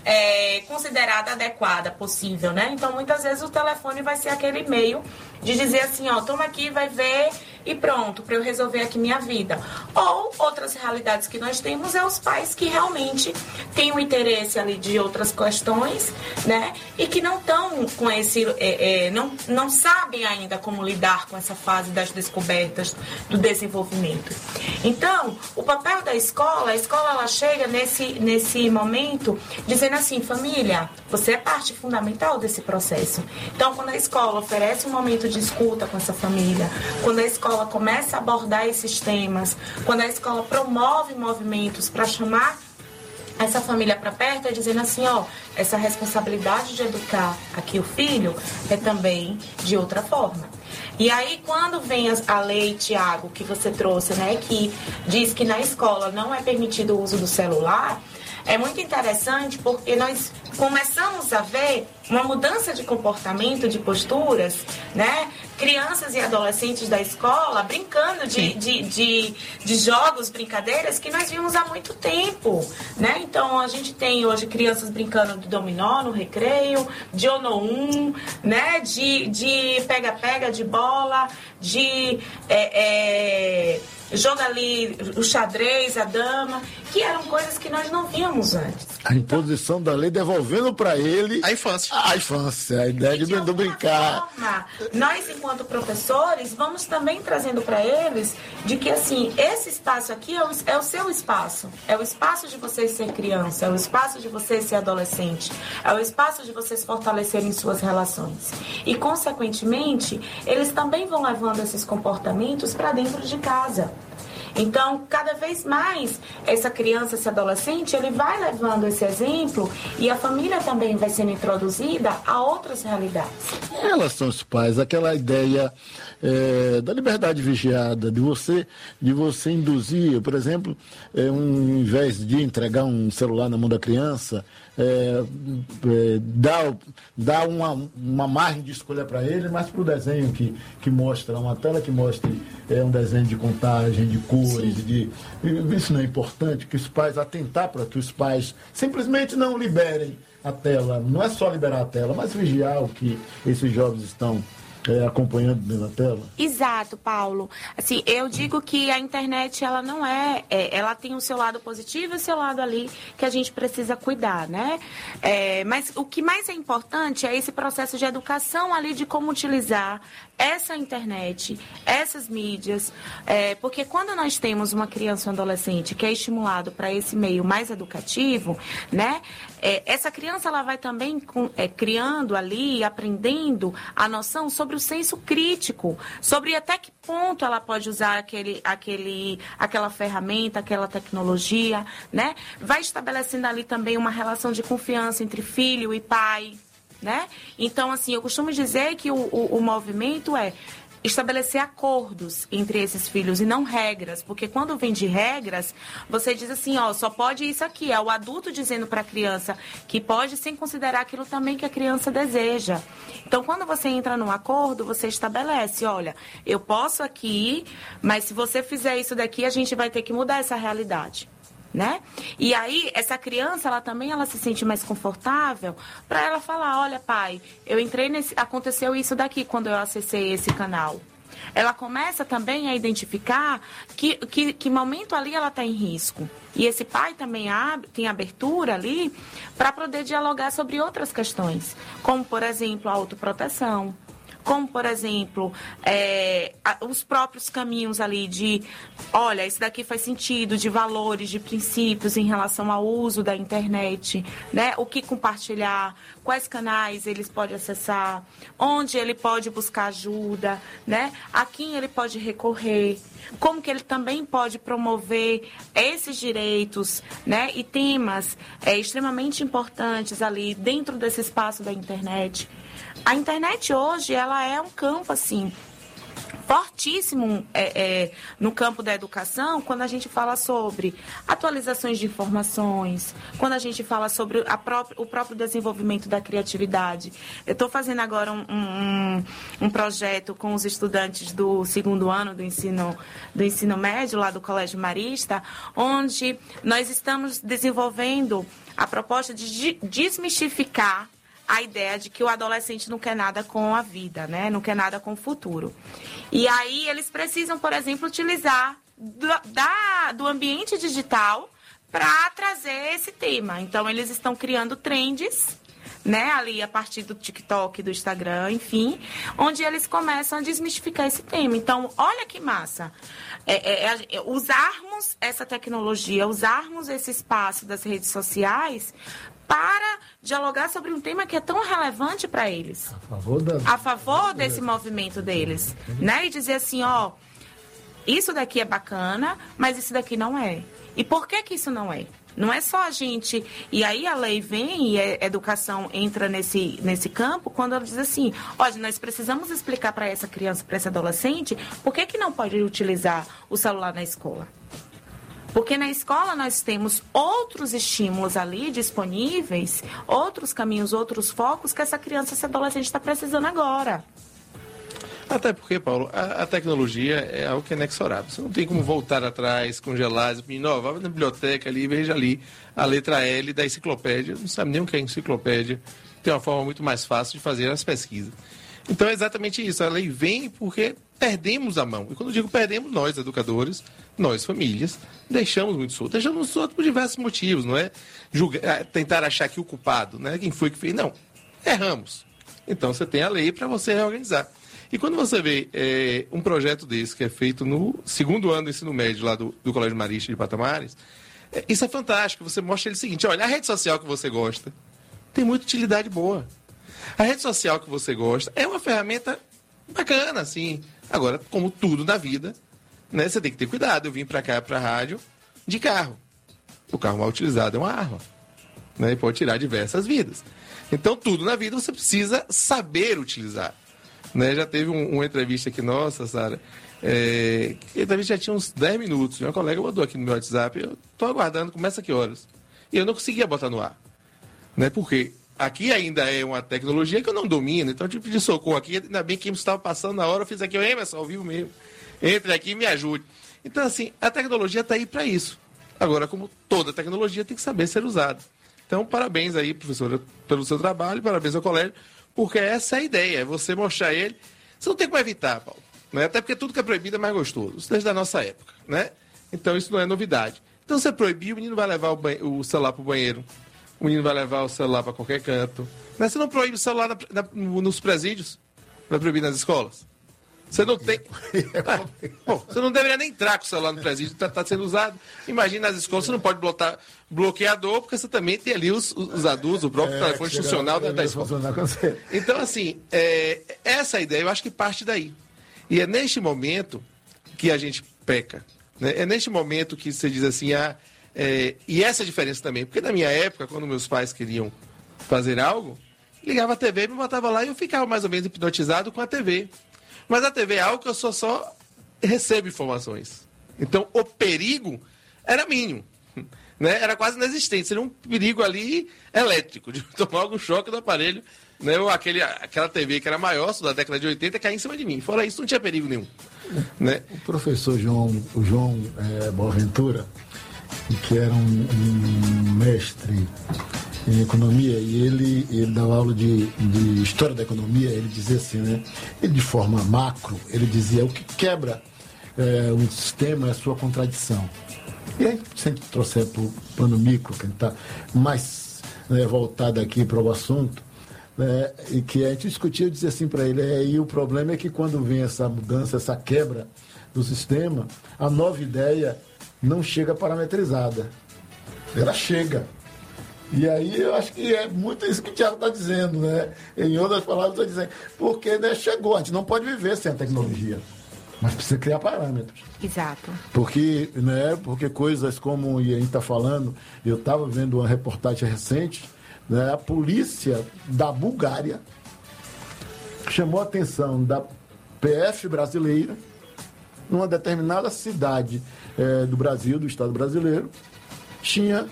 é, considerada adequada possível, né? Então, muitas vezes o telefone vai ser aquele meio de dizer assim, ó, toma aqui, vai ver e pronto, para eu resolver aqui minha vida. Ou outras realidades que nós temos é os pais que realmente têm um interesse ali de outras questões, né? E que não estão com esse, é, é, não, não sabem ainda como lidar com essa fase das descobertas, do desenvolvimento. Então, o papel da escola, a escola ela chega nesse, nesse momento dizendo assim, família, você é parte fundamental desse processo. Então, quando a escola oferece um momento de escuta com essa família, quando a escola começa a abordar esses temas, quando a escola promove movimentos para chamar essa família para perto, é dizendo assim, ó, essa responsabilidade de educar aqui o filho é também de outra forma. E aí, quando vem a lei, Tiago, que você trouxe, né, que diz que na escola não é permitido o uso do celular, é muito interessante porque nós começamos a ver uma mudança de comportamento, de posturas, né? Crianças e adolescentes da escola brincando de, de, de, de jogos, brincadeiras que nós vimos há muito tempo, né? Então, a gente tem hoje crianças brincando de dominó no recreio, de ono um, né? De de pega-pega, de bola, de... É, é, joga ali o xadrez, a dama, que eram coisas que nós não víamos antes. A imposição da lei devolvendo para ele a infância. A infância, a ideia de, de não brincar. Forma, nós, enquanto professores, vamos também trazendo para eles de que, assim, esse espaço aqui é o, é o seu espaço. É o espaço de vocês ser criança, é o espaço de vocês ser adolescente, é o espaço de vocês fortalecerem suas relações. E, consequentemente, eles também vão levando esses comportamentos para dentro de casa. Então, cada vez mais, essa criança, esse adolescente, ele vai levando esse exemplo e a família também vai sendo introduzida a outras realidades. Em relação aos pais, aquela ideia é, da liberdade vigiada, de você, de você induzir, por exemplo, é, um, ao invés de entregar um celular na mão da criança, é, é, dar, dar uma, uma margem de escolha para ele, mas para o desenho que, que mostra, uma tela que mostre é, um desenho de contagem, de cores, de, isso não é importante, que os pais, atentar para que os pais simplesmente não liberem a tela, não é só liberar a tela, mas vigiar o que esses jovens estão É, acompanhando na tela? Exato, Paulo. Assim, eu digo que a internet, ela não é, é... Ela tem o seu lado positivo e o seu lado ali que a gente precisa cuidar, né? É, mas o que mais é importante é esse processo de educação ali de como utilizar essa internet, essas mídias, é, porque quando nós temos uma criança ou um adolescente que é estimulado para esse meio mais educativo, né? É, essa criança, ela vai também com, é, criando ali, aprendendo a noção sobre o senso crítico, sobre até que ponto ela pode usar aquele, aquele, aquela ferramenta, aquela tecnologia, né? Vai estabelecendo ali também uma relação de confiança entre filho e pai, né? Então, assim, eu costumo dizer que o, o, o movimento é estabelecer acordos entre esses filhos e não regras, porque quando vem de regras, você diz assim, ó, só pode isso aqui, é o adulto dizendo para a criança que pode, sem considerar aquilo também que a criança deseja. Então, quando você entra num acordo, você estabelece, olha, eu posso aqui, mas se você fizer isso daqui, a gente vai ter que mudar essa realidade. Né? E aí, essa criança, ela também ela se sente mais confortável para ela falar, olha, pai, eu entrei nesse... aconteceu isso daqui quando eu acessei esse canal. Ela começa também a identificar que, que, que momento ali ela está em risco. E esse pai também abre, tem abertura ali para poder dialogar sobre outras questões, como, por exemplo, a autoproteção, como, por exemplo, é, os próprios caminhos ali de, olha, isso daqui faz sentido, de valores, de princípios em relação ao uso da internet, né? O que compartilhar, quais canais ele pode acessar, onde ele pode buscar ajuda, né? A quem ele pode recorrer, como que ele também pode promover esses direitos, né? E temas é, extremamente importantes ali dentro desse espaço da internet. A internet hoje, ela é um campo, assim, fortíssimo é, é, no campo da educação, quando a gente fala sobre atualizações de informações, quando a gente fala sobre a própria, o próprio desenvolvimento da criatividade. Eu estou fazendo agora um, um, um projeto com os estudantes do segundo ano do ensino, do ensino médio, lá do Colégio Marista, onde nós estamos desenvolvendo a proposta de desmistificar a ideia de que o adolescente não quer nada com a vida, né? Não quer nada com o futuro. E aí eles precisam, por exemplo, utilizar do, da, do ambiente digital para trazer esse tema. Então, eles estão criando trends, né? Ali a partir do TikTok, do Instagram, enfim, onde eles começam a desmistificar esse tema. Então, olha que massa. É, é, é, usarmos essa tecnologia, usarmos esse espaço das redes sociais para dialogar sobre um tema que é tão relevante para eles. A favor, da... a favor desse movimento deles. Né? E dizer assim, ó, isso daqui é bacana, mas isso daqui não é. E por que que isso não é? Não é só a gente... E aí a lei vem e a educação entra nesse, nesse campo quando ela diz assim, olha, nós precisamos explicar para essa criança, para esse adolescente, por que que não pode utilizar o celular na escola? Porque na escola nós temos outros estímulos ali disponíveis, outros caminhos, outros focos que essa criança, esse adolescente está precisando agora. Até porque, Paulo, a, a tecnologia é algo que é inexorável. Você não tem como voltar atrás, congelar, menino, vai na biblioteca ali, veja ali a letra L da enciclopédia. Não sabe nem o que é enciclopédia. Tem uma forma muito mais fácil de fazer as pesquisas. Então é exatamente isso. A lei vem porque perdemos a mão. E quando eu digo perdemos, nós, educadores, nós, famílias, deixamos muito solto. Deixamos solto por diversos motivos, não é? Julgar, tentar achar que o culpado, né? Quem foi que fez? Não. Erramos. Então você tem a lei para você reorganizar. E quando você vê é, um projeto desse que é feito no segundo ano do ensino médio lá do, do Colégio Marista de Patamares, é, isso é fantástico. Você mostra ele o seguinte, olha, a rede social que você gosta tem muita utilidade boa. A rede social que você gosta é uma ferramenta bacana, assim. Agora, como tudo na vida, né, você tem que ter cuidado. Eu vim para cá, para a rádio, de carro. O carro mal utilizado é uma arma, né, e pode tirar diversas vidas. Então, tudo na vida você precisa saber utilizar. Né, já teve um, uma entrevista aqui nossa, Sara, é, que a entrevista já tinha uns dez minutos. Uma colega mandou aqui no meu WhatsApp, eu estou aguardando, começa que horas? E eu não conseguia botar no ar. Né, porque aqui ainda é uma tecnologia que eu não domino, então eu tive de socorro aqui, ainda bem que estava passando na hora, eu fiz aqui, o Emerson, ao vivo mesmo, entre aqui e me ajude. Então, assim, a tecnologia está aí para isso. Agora, como toda tecnologia, tem que saber ser usada. Então, parabéns aí, professora, pelo seu trabalho, parabéns ao colégio, porque essa é a ideia, é você mostrar ele. Você não tem como evitar, Paulo, né? Até porque tudo que é proibido é mais gostoso, isso desde a nossa época, né? Então, isso não é novidade. Então, você proibir, o menino vai levar o, banhe- o celular para o banheiro, o menino vai levar o celular para qualquer canto. Mas você não proíbe o celular na, na, nos presídios? Vai proibir nas escolas? Você não tem... Ah, bom, você não deveria nem entrar com o celular no presídio, está tá sendo usado. Imagina nas escolas, você não pode botar bloqueador, porque você também tem ali os, os adultos, o próprio é, telefone institucional da, da escola. Então, assim, é, essa ideia eu acho que parte daí. E é neste momento que a gente peca. Né? É neste momento que você diz assim, ah, é, e essa é a diferença também. Porque na minha época, quando meus pais queriam fazer algo, ligava a T V, me botava lá e eu ficava mais ou menos hipnotizado com a T V. Mas a T V é algo que eu só, só recebo informações. Então, o perigo era mínimo. Né? Era quase inexistente. Seria um perigo ali elétrico, de tomar algum choque do aparelho. Né? Ou aquele, aquela T V que era maior, da década de oitenta, cair em cima de mim. Fora isso, não tinha perigo nenhum. Né? O professor João, o João é, Boaventura, que era um, um mestre em economia, e ele, ele dava aula de, de história da economia. Ele dizia assim, né? Ele, de forma macro, ele dizia: o que quebra é, um sistema é a sua contradição. E aí, se a gente trouxer para o plano micro, que a gente está mais, né, voltado aqui para o assunto, né, e que a gente discutia, eu dizia assim para ele: é, e o problema é que quando vem essa mudança, essa quebra do sistema, a nova ideia não chega parametrizada. Ela chega. E aí eu acho que é muito isso que o Tiago está dizendo, né? Em outras palavras, está dizendo, porque, né, chegou, a gente não pode viver sem a tecnologia, mas precisa criar parâmetros. Exato. Porque, né, porque coisas como a gente está falando, eu estava vendo uma reportagem recente, né, a polícia da Bulgária chamou a atenção da P F brasileira numa determinada cidade é, do Brasil, do Estado brasileiro, tinha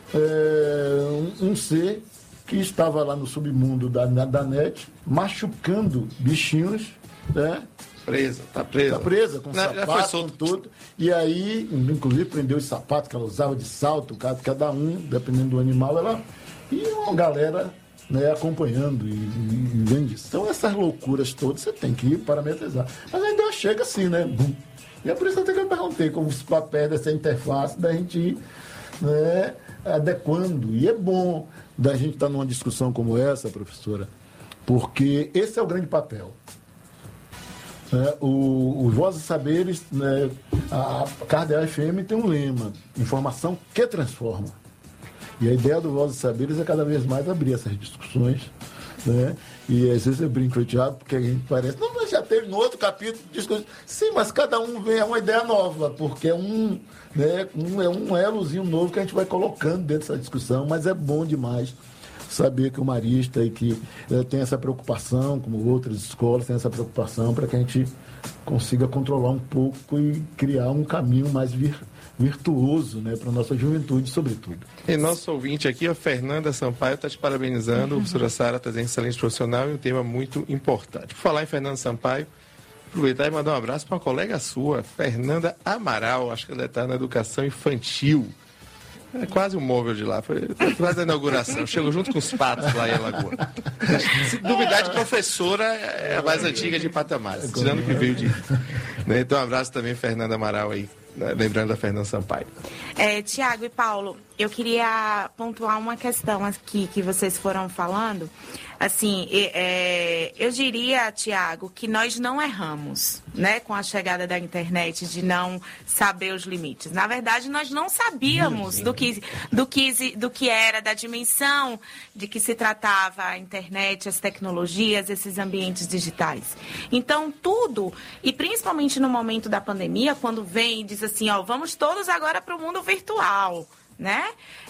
é, um, um ser que estava lá no submundo da, da net, machucando bichinhos, né? Presa, tá presa. Tá presa, com Não, sapato, com tudo. E aí, inclusive, prendeu os sapatos que ela usava de salto, cada um, dependendo do animal, ela... E uma galera, né, acompanhando e, e, e vendo isso. Então, essas loucuras todas você tem que parametrizar. Mas ainda chega assim, né? E é por isso que eu perguntei como os papéis dessa interface da gente ir, né, adequando. E é bom da gente estar numa discussão como essa, professora, porque esse é o grande papel. É, o, o Vozes e Saberes, né, a, a Cardeal F M tem um lema: informação que transforma. E a ideia do Vozes e Saberes é cada vez mais abrir essas discussões, né? E às vezes eu brinco com o Tiago, porque a gente parece, não, mas já teve no outro capítulo discussão. Sim, mas cada um vem a uma ideia nova, porque é um, né, um, é um elozinho novo que a gente vai colocando dentro dessa discussão, mas é bom demais saber que o Marista e que eh, tem essa preocupação, como outras escolas têm essa preocupação, para que a gente consiga controlar um pouco e criar um caminho mais vir, virtuoso, né, para a nossa juventude, sobretudo. E nosso ouvinte aqui, a Fernanda Sampaio, está te parabenizando. Uhum. A professora Sara está dizendo excelente profissional e um tema muito importante. Por falar em Fernanda Sampaio, aproveitar e mandar um abraço para uma colega sua, Fernanda Amaral, acho que ela está na educação infantil. É quase um móvel de lá, foi quase a inauguração. Chegou junto com os patos lá em Alagoa. Se duvidar de professora, é a mais antiga de Patamares, tirando que veio de... Né? Então, um abraço também, Fernanda Amaral aí, né? Lembrando da Fernanda Sampaio. É, Tiago e Paulo, eu queria pontuar uma questão aqui que vocês foram falando. Assim, é, eu diria, Tiago, que nós não erramos, né, com a chegada da internet, de não saber os limites. Na verdade, nós não sabíamos do que, do que, do que era, da dimensão de que se tratava a internet, as tecnologias, esses ambientes digitais. Então, tudo, e principalmente no momento da pandemia, quando vem e diz assim, ó, vamos todos agora para o mundo virtual, né?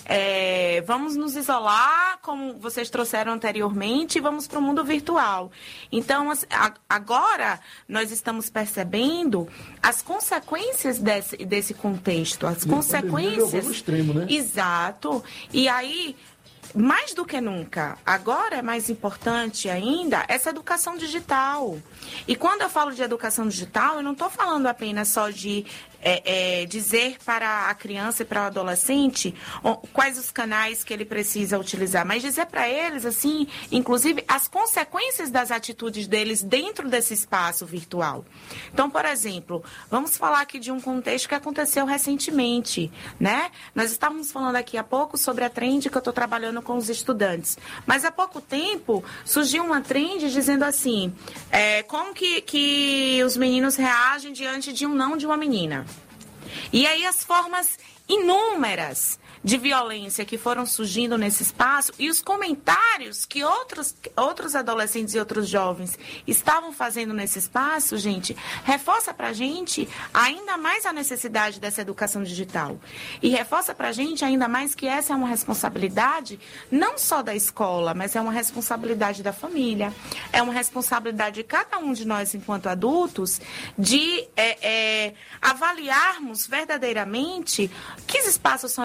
É, vamos nos isolar, como vocês trouxeram anteriormente, e vamos para o mundo virtual. Então, agora nós estamos percebendo as consequências desse, desse contexto, as e consequências... No extremo, né? Exato. E aí, mais do que nunca, agora é mais importante ainda essa educação digital. E quando eu falo de educação digital, eu não estou falando apenas só de é, é, dizer para a criança e para o adolescente quais os canais que ele precisa utilizar, mas dizer para eles, assim, inclusive, as consequências das atitudes deles dentro desse espaço virtual. Então, por exemplo, vamos falar aqui de um contexto que aconteceu recentemente, né? Nós estávamos falando aqui há pouco sobre a trend que eu estou trabalhando com os estudantes, mas há pouco tempo surgiu uma trend dizendo assim, é, como que, que os meninos reagem diante de um não de uma menina. E aí as formas inúmeras de violência que foram surgindo nesse espaço e os comentários que outros, outros adolescentes e outros jovens estavam fazendo nesse espaço, gente, reforça pra gente ainda mais a necessidade dessa educação digital. E reforça pra gente ainda mais que essa é uma responsabilidade não só da escola, mas é uma responsabilidade da família, é uma responsabilidade de cada um de nós enquanto adultos de é, é, avaliarmos verdadeiramente que espaços são esses que nós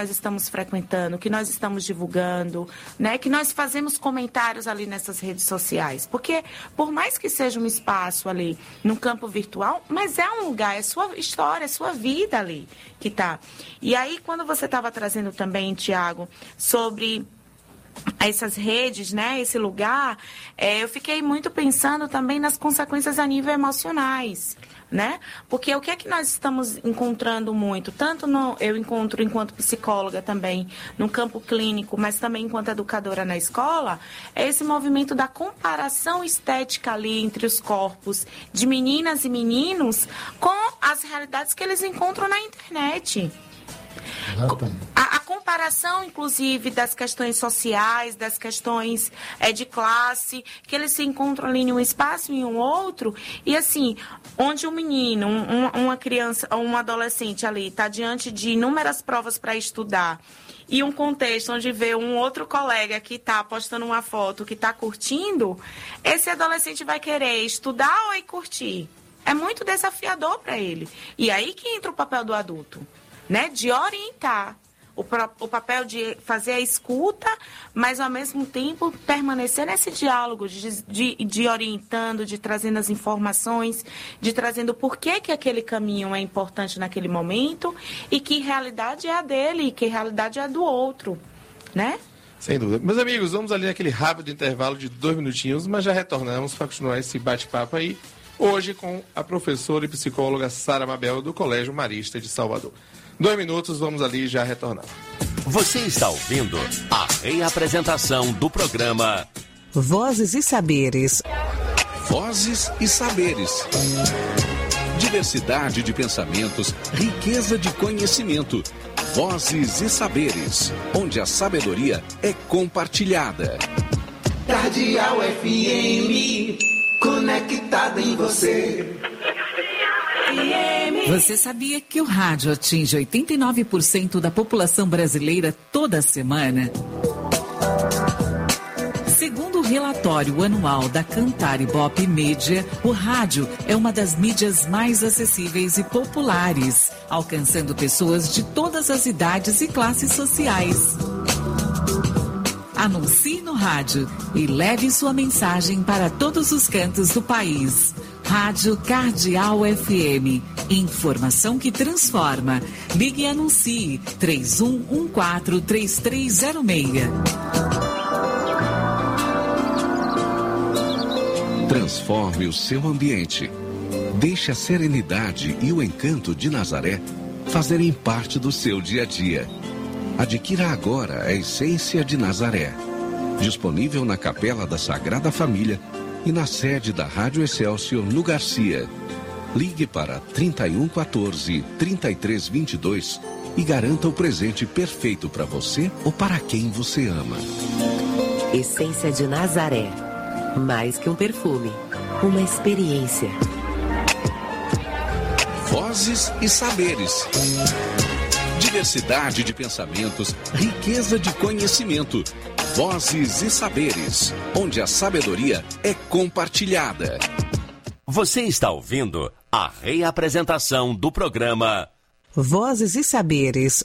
nós estamos frequentando, que nós estamos divulgando, né? Que nós fazemos comentários ali nessas redes sociais. Porque, por mais que seja um espaço ali no campo virtual, mas é um lugar, é sua história, é sua vida ali que tá. E aí, quando você estava trazendo também, Tiago, sobre essas redes, né, esse lugar, é, eu fiquei muito pensando também nas consequências a nível emocionais, né? Porque o que é que nós estamos encontrando muito, tanto no, eu encontro enquanto psicóloga também, no campo clínico, mas também enquanto educadora na escola, é esse movimento da comparação estética ali entre os corpos de meninas e meninos com as realidades que eles encontram na internet. A, a comparação, inclusive, das questões sociais, das questões é, de classe, que eles se encontram ali em um espaço e em um outro, e assim, onde um menino, um, uma criança ou um adolescente ali está diante de inúmeras provas para estudar, e um contexto onde vê um outro colega que está postando uma foto, que está curtindo, esse adolescente vai querer estudar ou ir curtir? É muito desafiador para ele. E aí que entra o papel do adulto. Né, de orientar, o, pro, o papel de fazer a escuta, mas ao mesmo tempo permanecer nesse diálogo, de, de, de orientando, de trazendo as informações, de trazendo por que, que aquele caminho é importante naquele momento e que realidade é a dele e que realidade é a do outro, né? Sem dúvida. Meus amigos, vamos ali naquele rápido intervalo de dois minutinhos, mas já retornamos para continuar esse bate-papo aí, hoje com a professora e psicóloga Sara Mabel, do Colégio Marista de Salvador. Dois minutos, vamos ali já retornar. Você está ouvindo a reapresentação do programa Vozes e Saberes. Vozes e Saberes. Diversidade de pensamentos, riqueza de conhecimento. Vozes e Saberes, onde a sabedoria é compartilhada. Cardeal F M, conectada em você. Você sabia que o rádio atinge oitenta e nove por cento da população brasileira toda semana? Segundo o relatório anual da Cantar Ibope Mídia, o rádio é uma das mídias mais acessíveis e populares, alcançando pessoas de todas as idades e classes sociais. Anuncie no rádio e leve sua mensagem para todos os cantos do país. Rádio Cardeal F M. Informação que transforma. Ligue e anuncie três um um quatro, três três zero seis. Transforme o seu ambiente. Deixe a serenidade e o encanto de Nazaré fazerem parte do seu dia a dia. Adquira agora a Essência de Nazaré. Disponível na Capela da Sagrada Família e na sede da Rádio Excelsior no Garcia. Ligue para trinta e um quatorze, trinta e três vinte e dois e garanta o presente perfeito para você ou para quem você ama. Essência de Nazaré. Mais que um perfume, uma experiência. Vozes e Saberes. Diversidade de pensamentos, riqueza de conhecimento. Vozes e Saberes, onde a sabedoria é compartilhada. Você está ouvindo a reapresentação do programa Vozes e Saberes.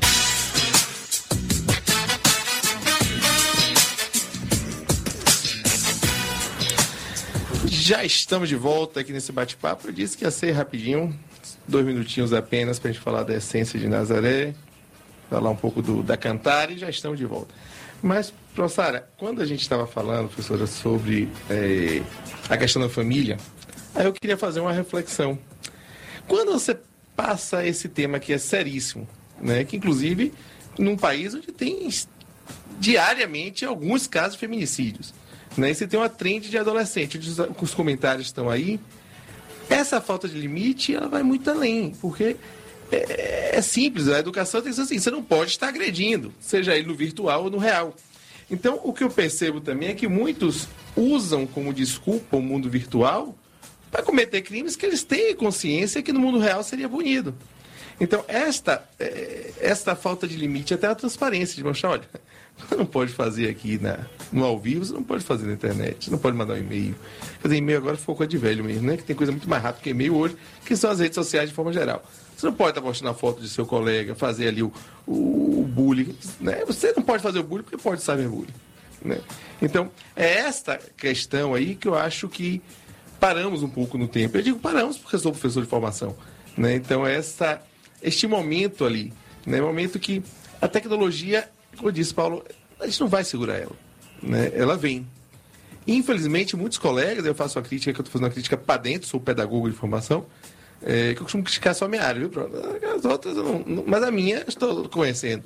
Já estamos de volta aqui nesse bate-papo. Eu disse que ia ser rapidinho, dois minutinhos apenas para a gente falar da Essência de Nazaré, falar um pouco do, da Cantar e já estamos de volta. Mas, professora Sara, quando a gente estava falando, professora, sobre é, a questão da família, aí eu queria fazer uma reflexão. Quando você passa esse tema que é seríssimo, né, que inclusive num país onde tem diariamente alguns casos de feminicídios, né, e você tem uma trend de adolescente, os comentários estão aí, essa falta de limite ela vai muito além, porque É, é simples, a educação tem que ser assim, você não pode estar agredindo, seja ele no virtual ou no real. Então, o que eu percebo também é que muitos usam como desculpa o mundo virtual para cometer crimes que eles têm consciência que no mundo real seria punido. Então, esta, esta falta de limite, até a transparência, de mostrar, olha, Você não pode fazer aqui na, no ao vivo, você não pode fazer na internet, você não pode mandar um e-mail. Fazer e-mail agora ficou coisa de velho mesmo, né? Que tem coisa muito mais rápida que e-mail hoje, que são as redes sociais de forma geral. Você não pode estar mostrando a foto de seu colega, fazer ali o, o, o bullying, né? Você não pode fazer o bullying porque pode cyberbullying, né? Então, é esta questão aí que eu acho que paramos um pouco no tempo. Eu digo paramos porque eu sou professor de formação, né? Então, essa, este momento ali, né? Momento que a tecnologia, como eu disse, Paulo, a gente não vai segurar ela, né? Ela vem. Infelizmente, muitos colegas, eu faço uma crítica, que eu estou fazendo uma crítica para dentro, sou pedagogo de formação, é, que eu costumo criticar só a minha área, viu? As outras, eu não, não, mas a minha estou conhecendo.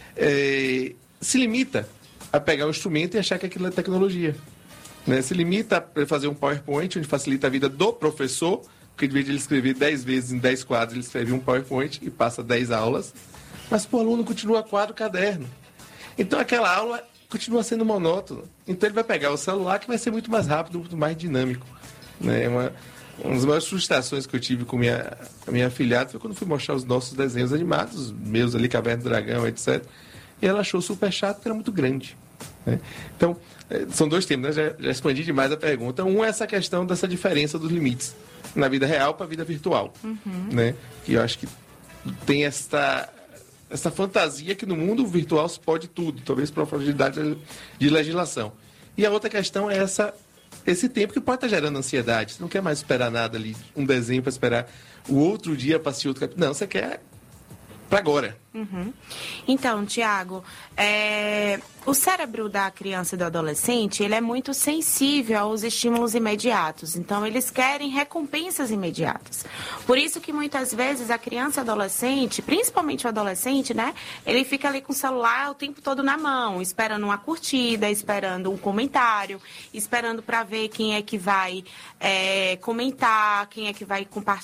É, se limita a pegar um instrumento e achar que aquilo é tecnologia, né? Se limita a fazer um PowerPoint, onde facilita a vida do professor, porque em vez de ele escrever dez vezes em dez quadros, ele escreve um PowerPoint e passa dez aulas, mas o aluno continua quadro, caderno. Então aquela aula continua sendo monótona. Então ele vai pegar o celular, que vai ser muito mais rápido, muito mais dinâmico, né? Uma, uma das maiores frustrações que eu tive com minha, a minha afilhada foi quando fui mostrar os nossos desenhos animados, meus ali, Caverna do Dragão, etcétera. E ela achou super chato porque era muito grande, né? Então, são dois temas, né? Já, já expandi demais a pergunta. Um é essa questão dessa diferença dos limites na vida real para a vida virtual, uhum. né? Que eu acho que tem esta... essa fantasia que no mundo virtual se pode tudo, talvez por uma fragilidade de legislação. E a outra questão é essa, esse tempo que pode estar gerando ansiedade. Você não quer mais esperar nada ali, um desenho para esperar o outro dia para assistir outro capítulo. Não, você quer para agora. Uhum. Então, Tiago, é... o cérebro da criança e do adolescente, ele é muito sensível aos estímulos imediatos. Então, eles querem recompensas imediatas. Por isso que muitas vezes a criança e adolescente, principalmente o adolescente, né? Ele fica ali com o celular o tempo todo na mão, esperando uma curtida, esperando um comentário, esperando para ver quem é que vai é, comentar, quem é que vai compartilhar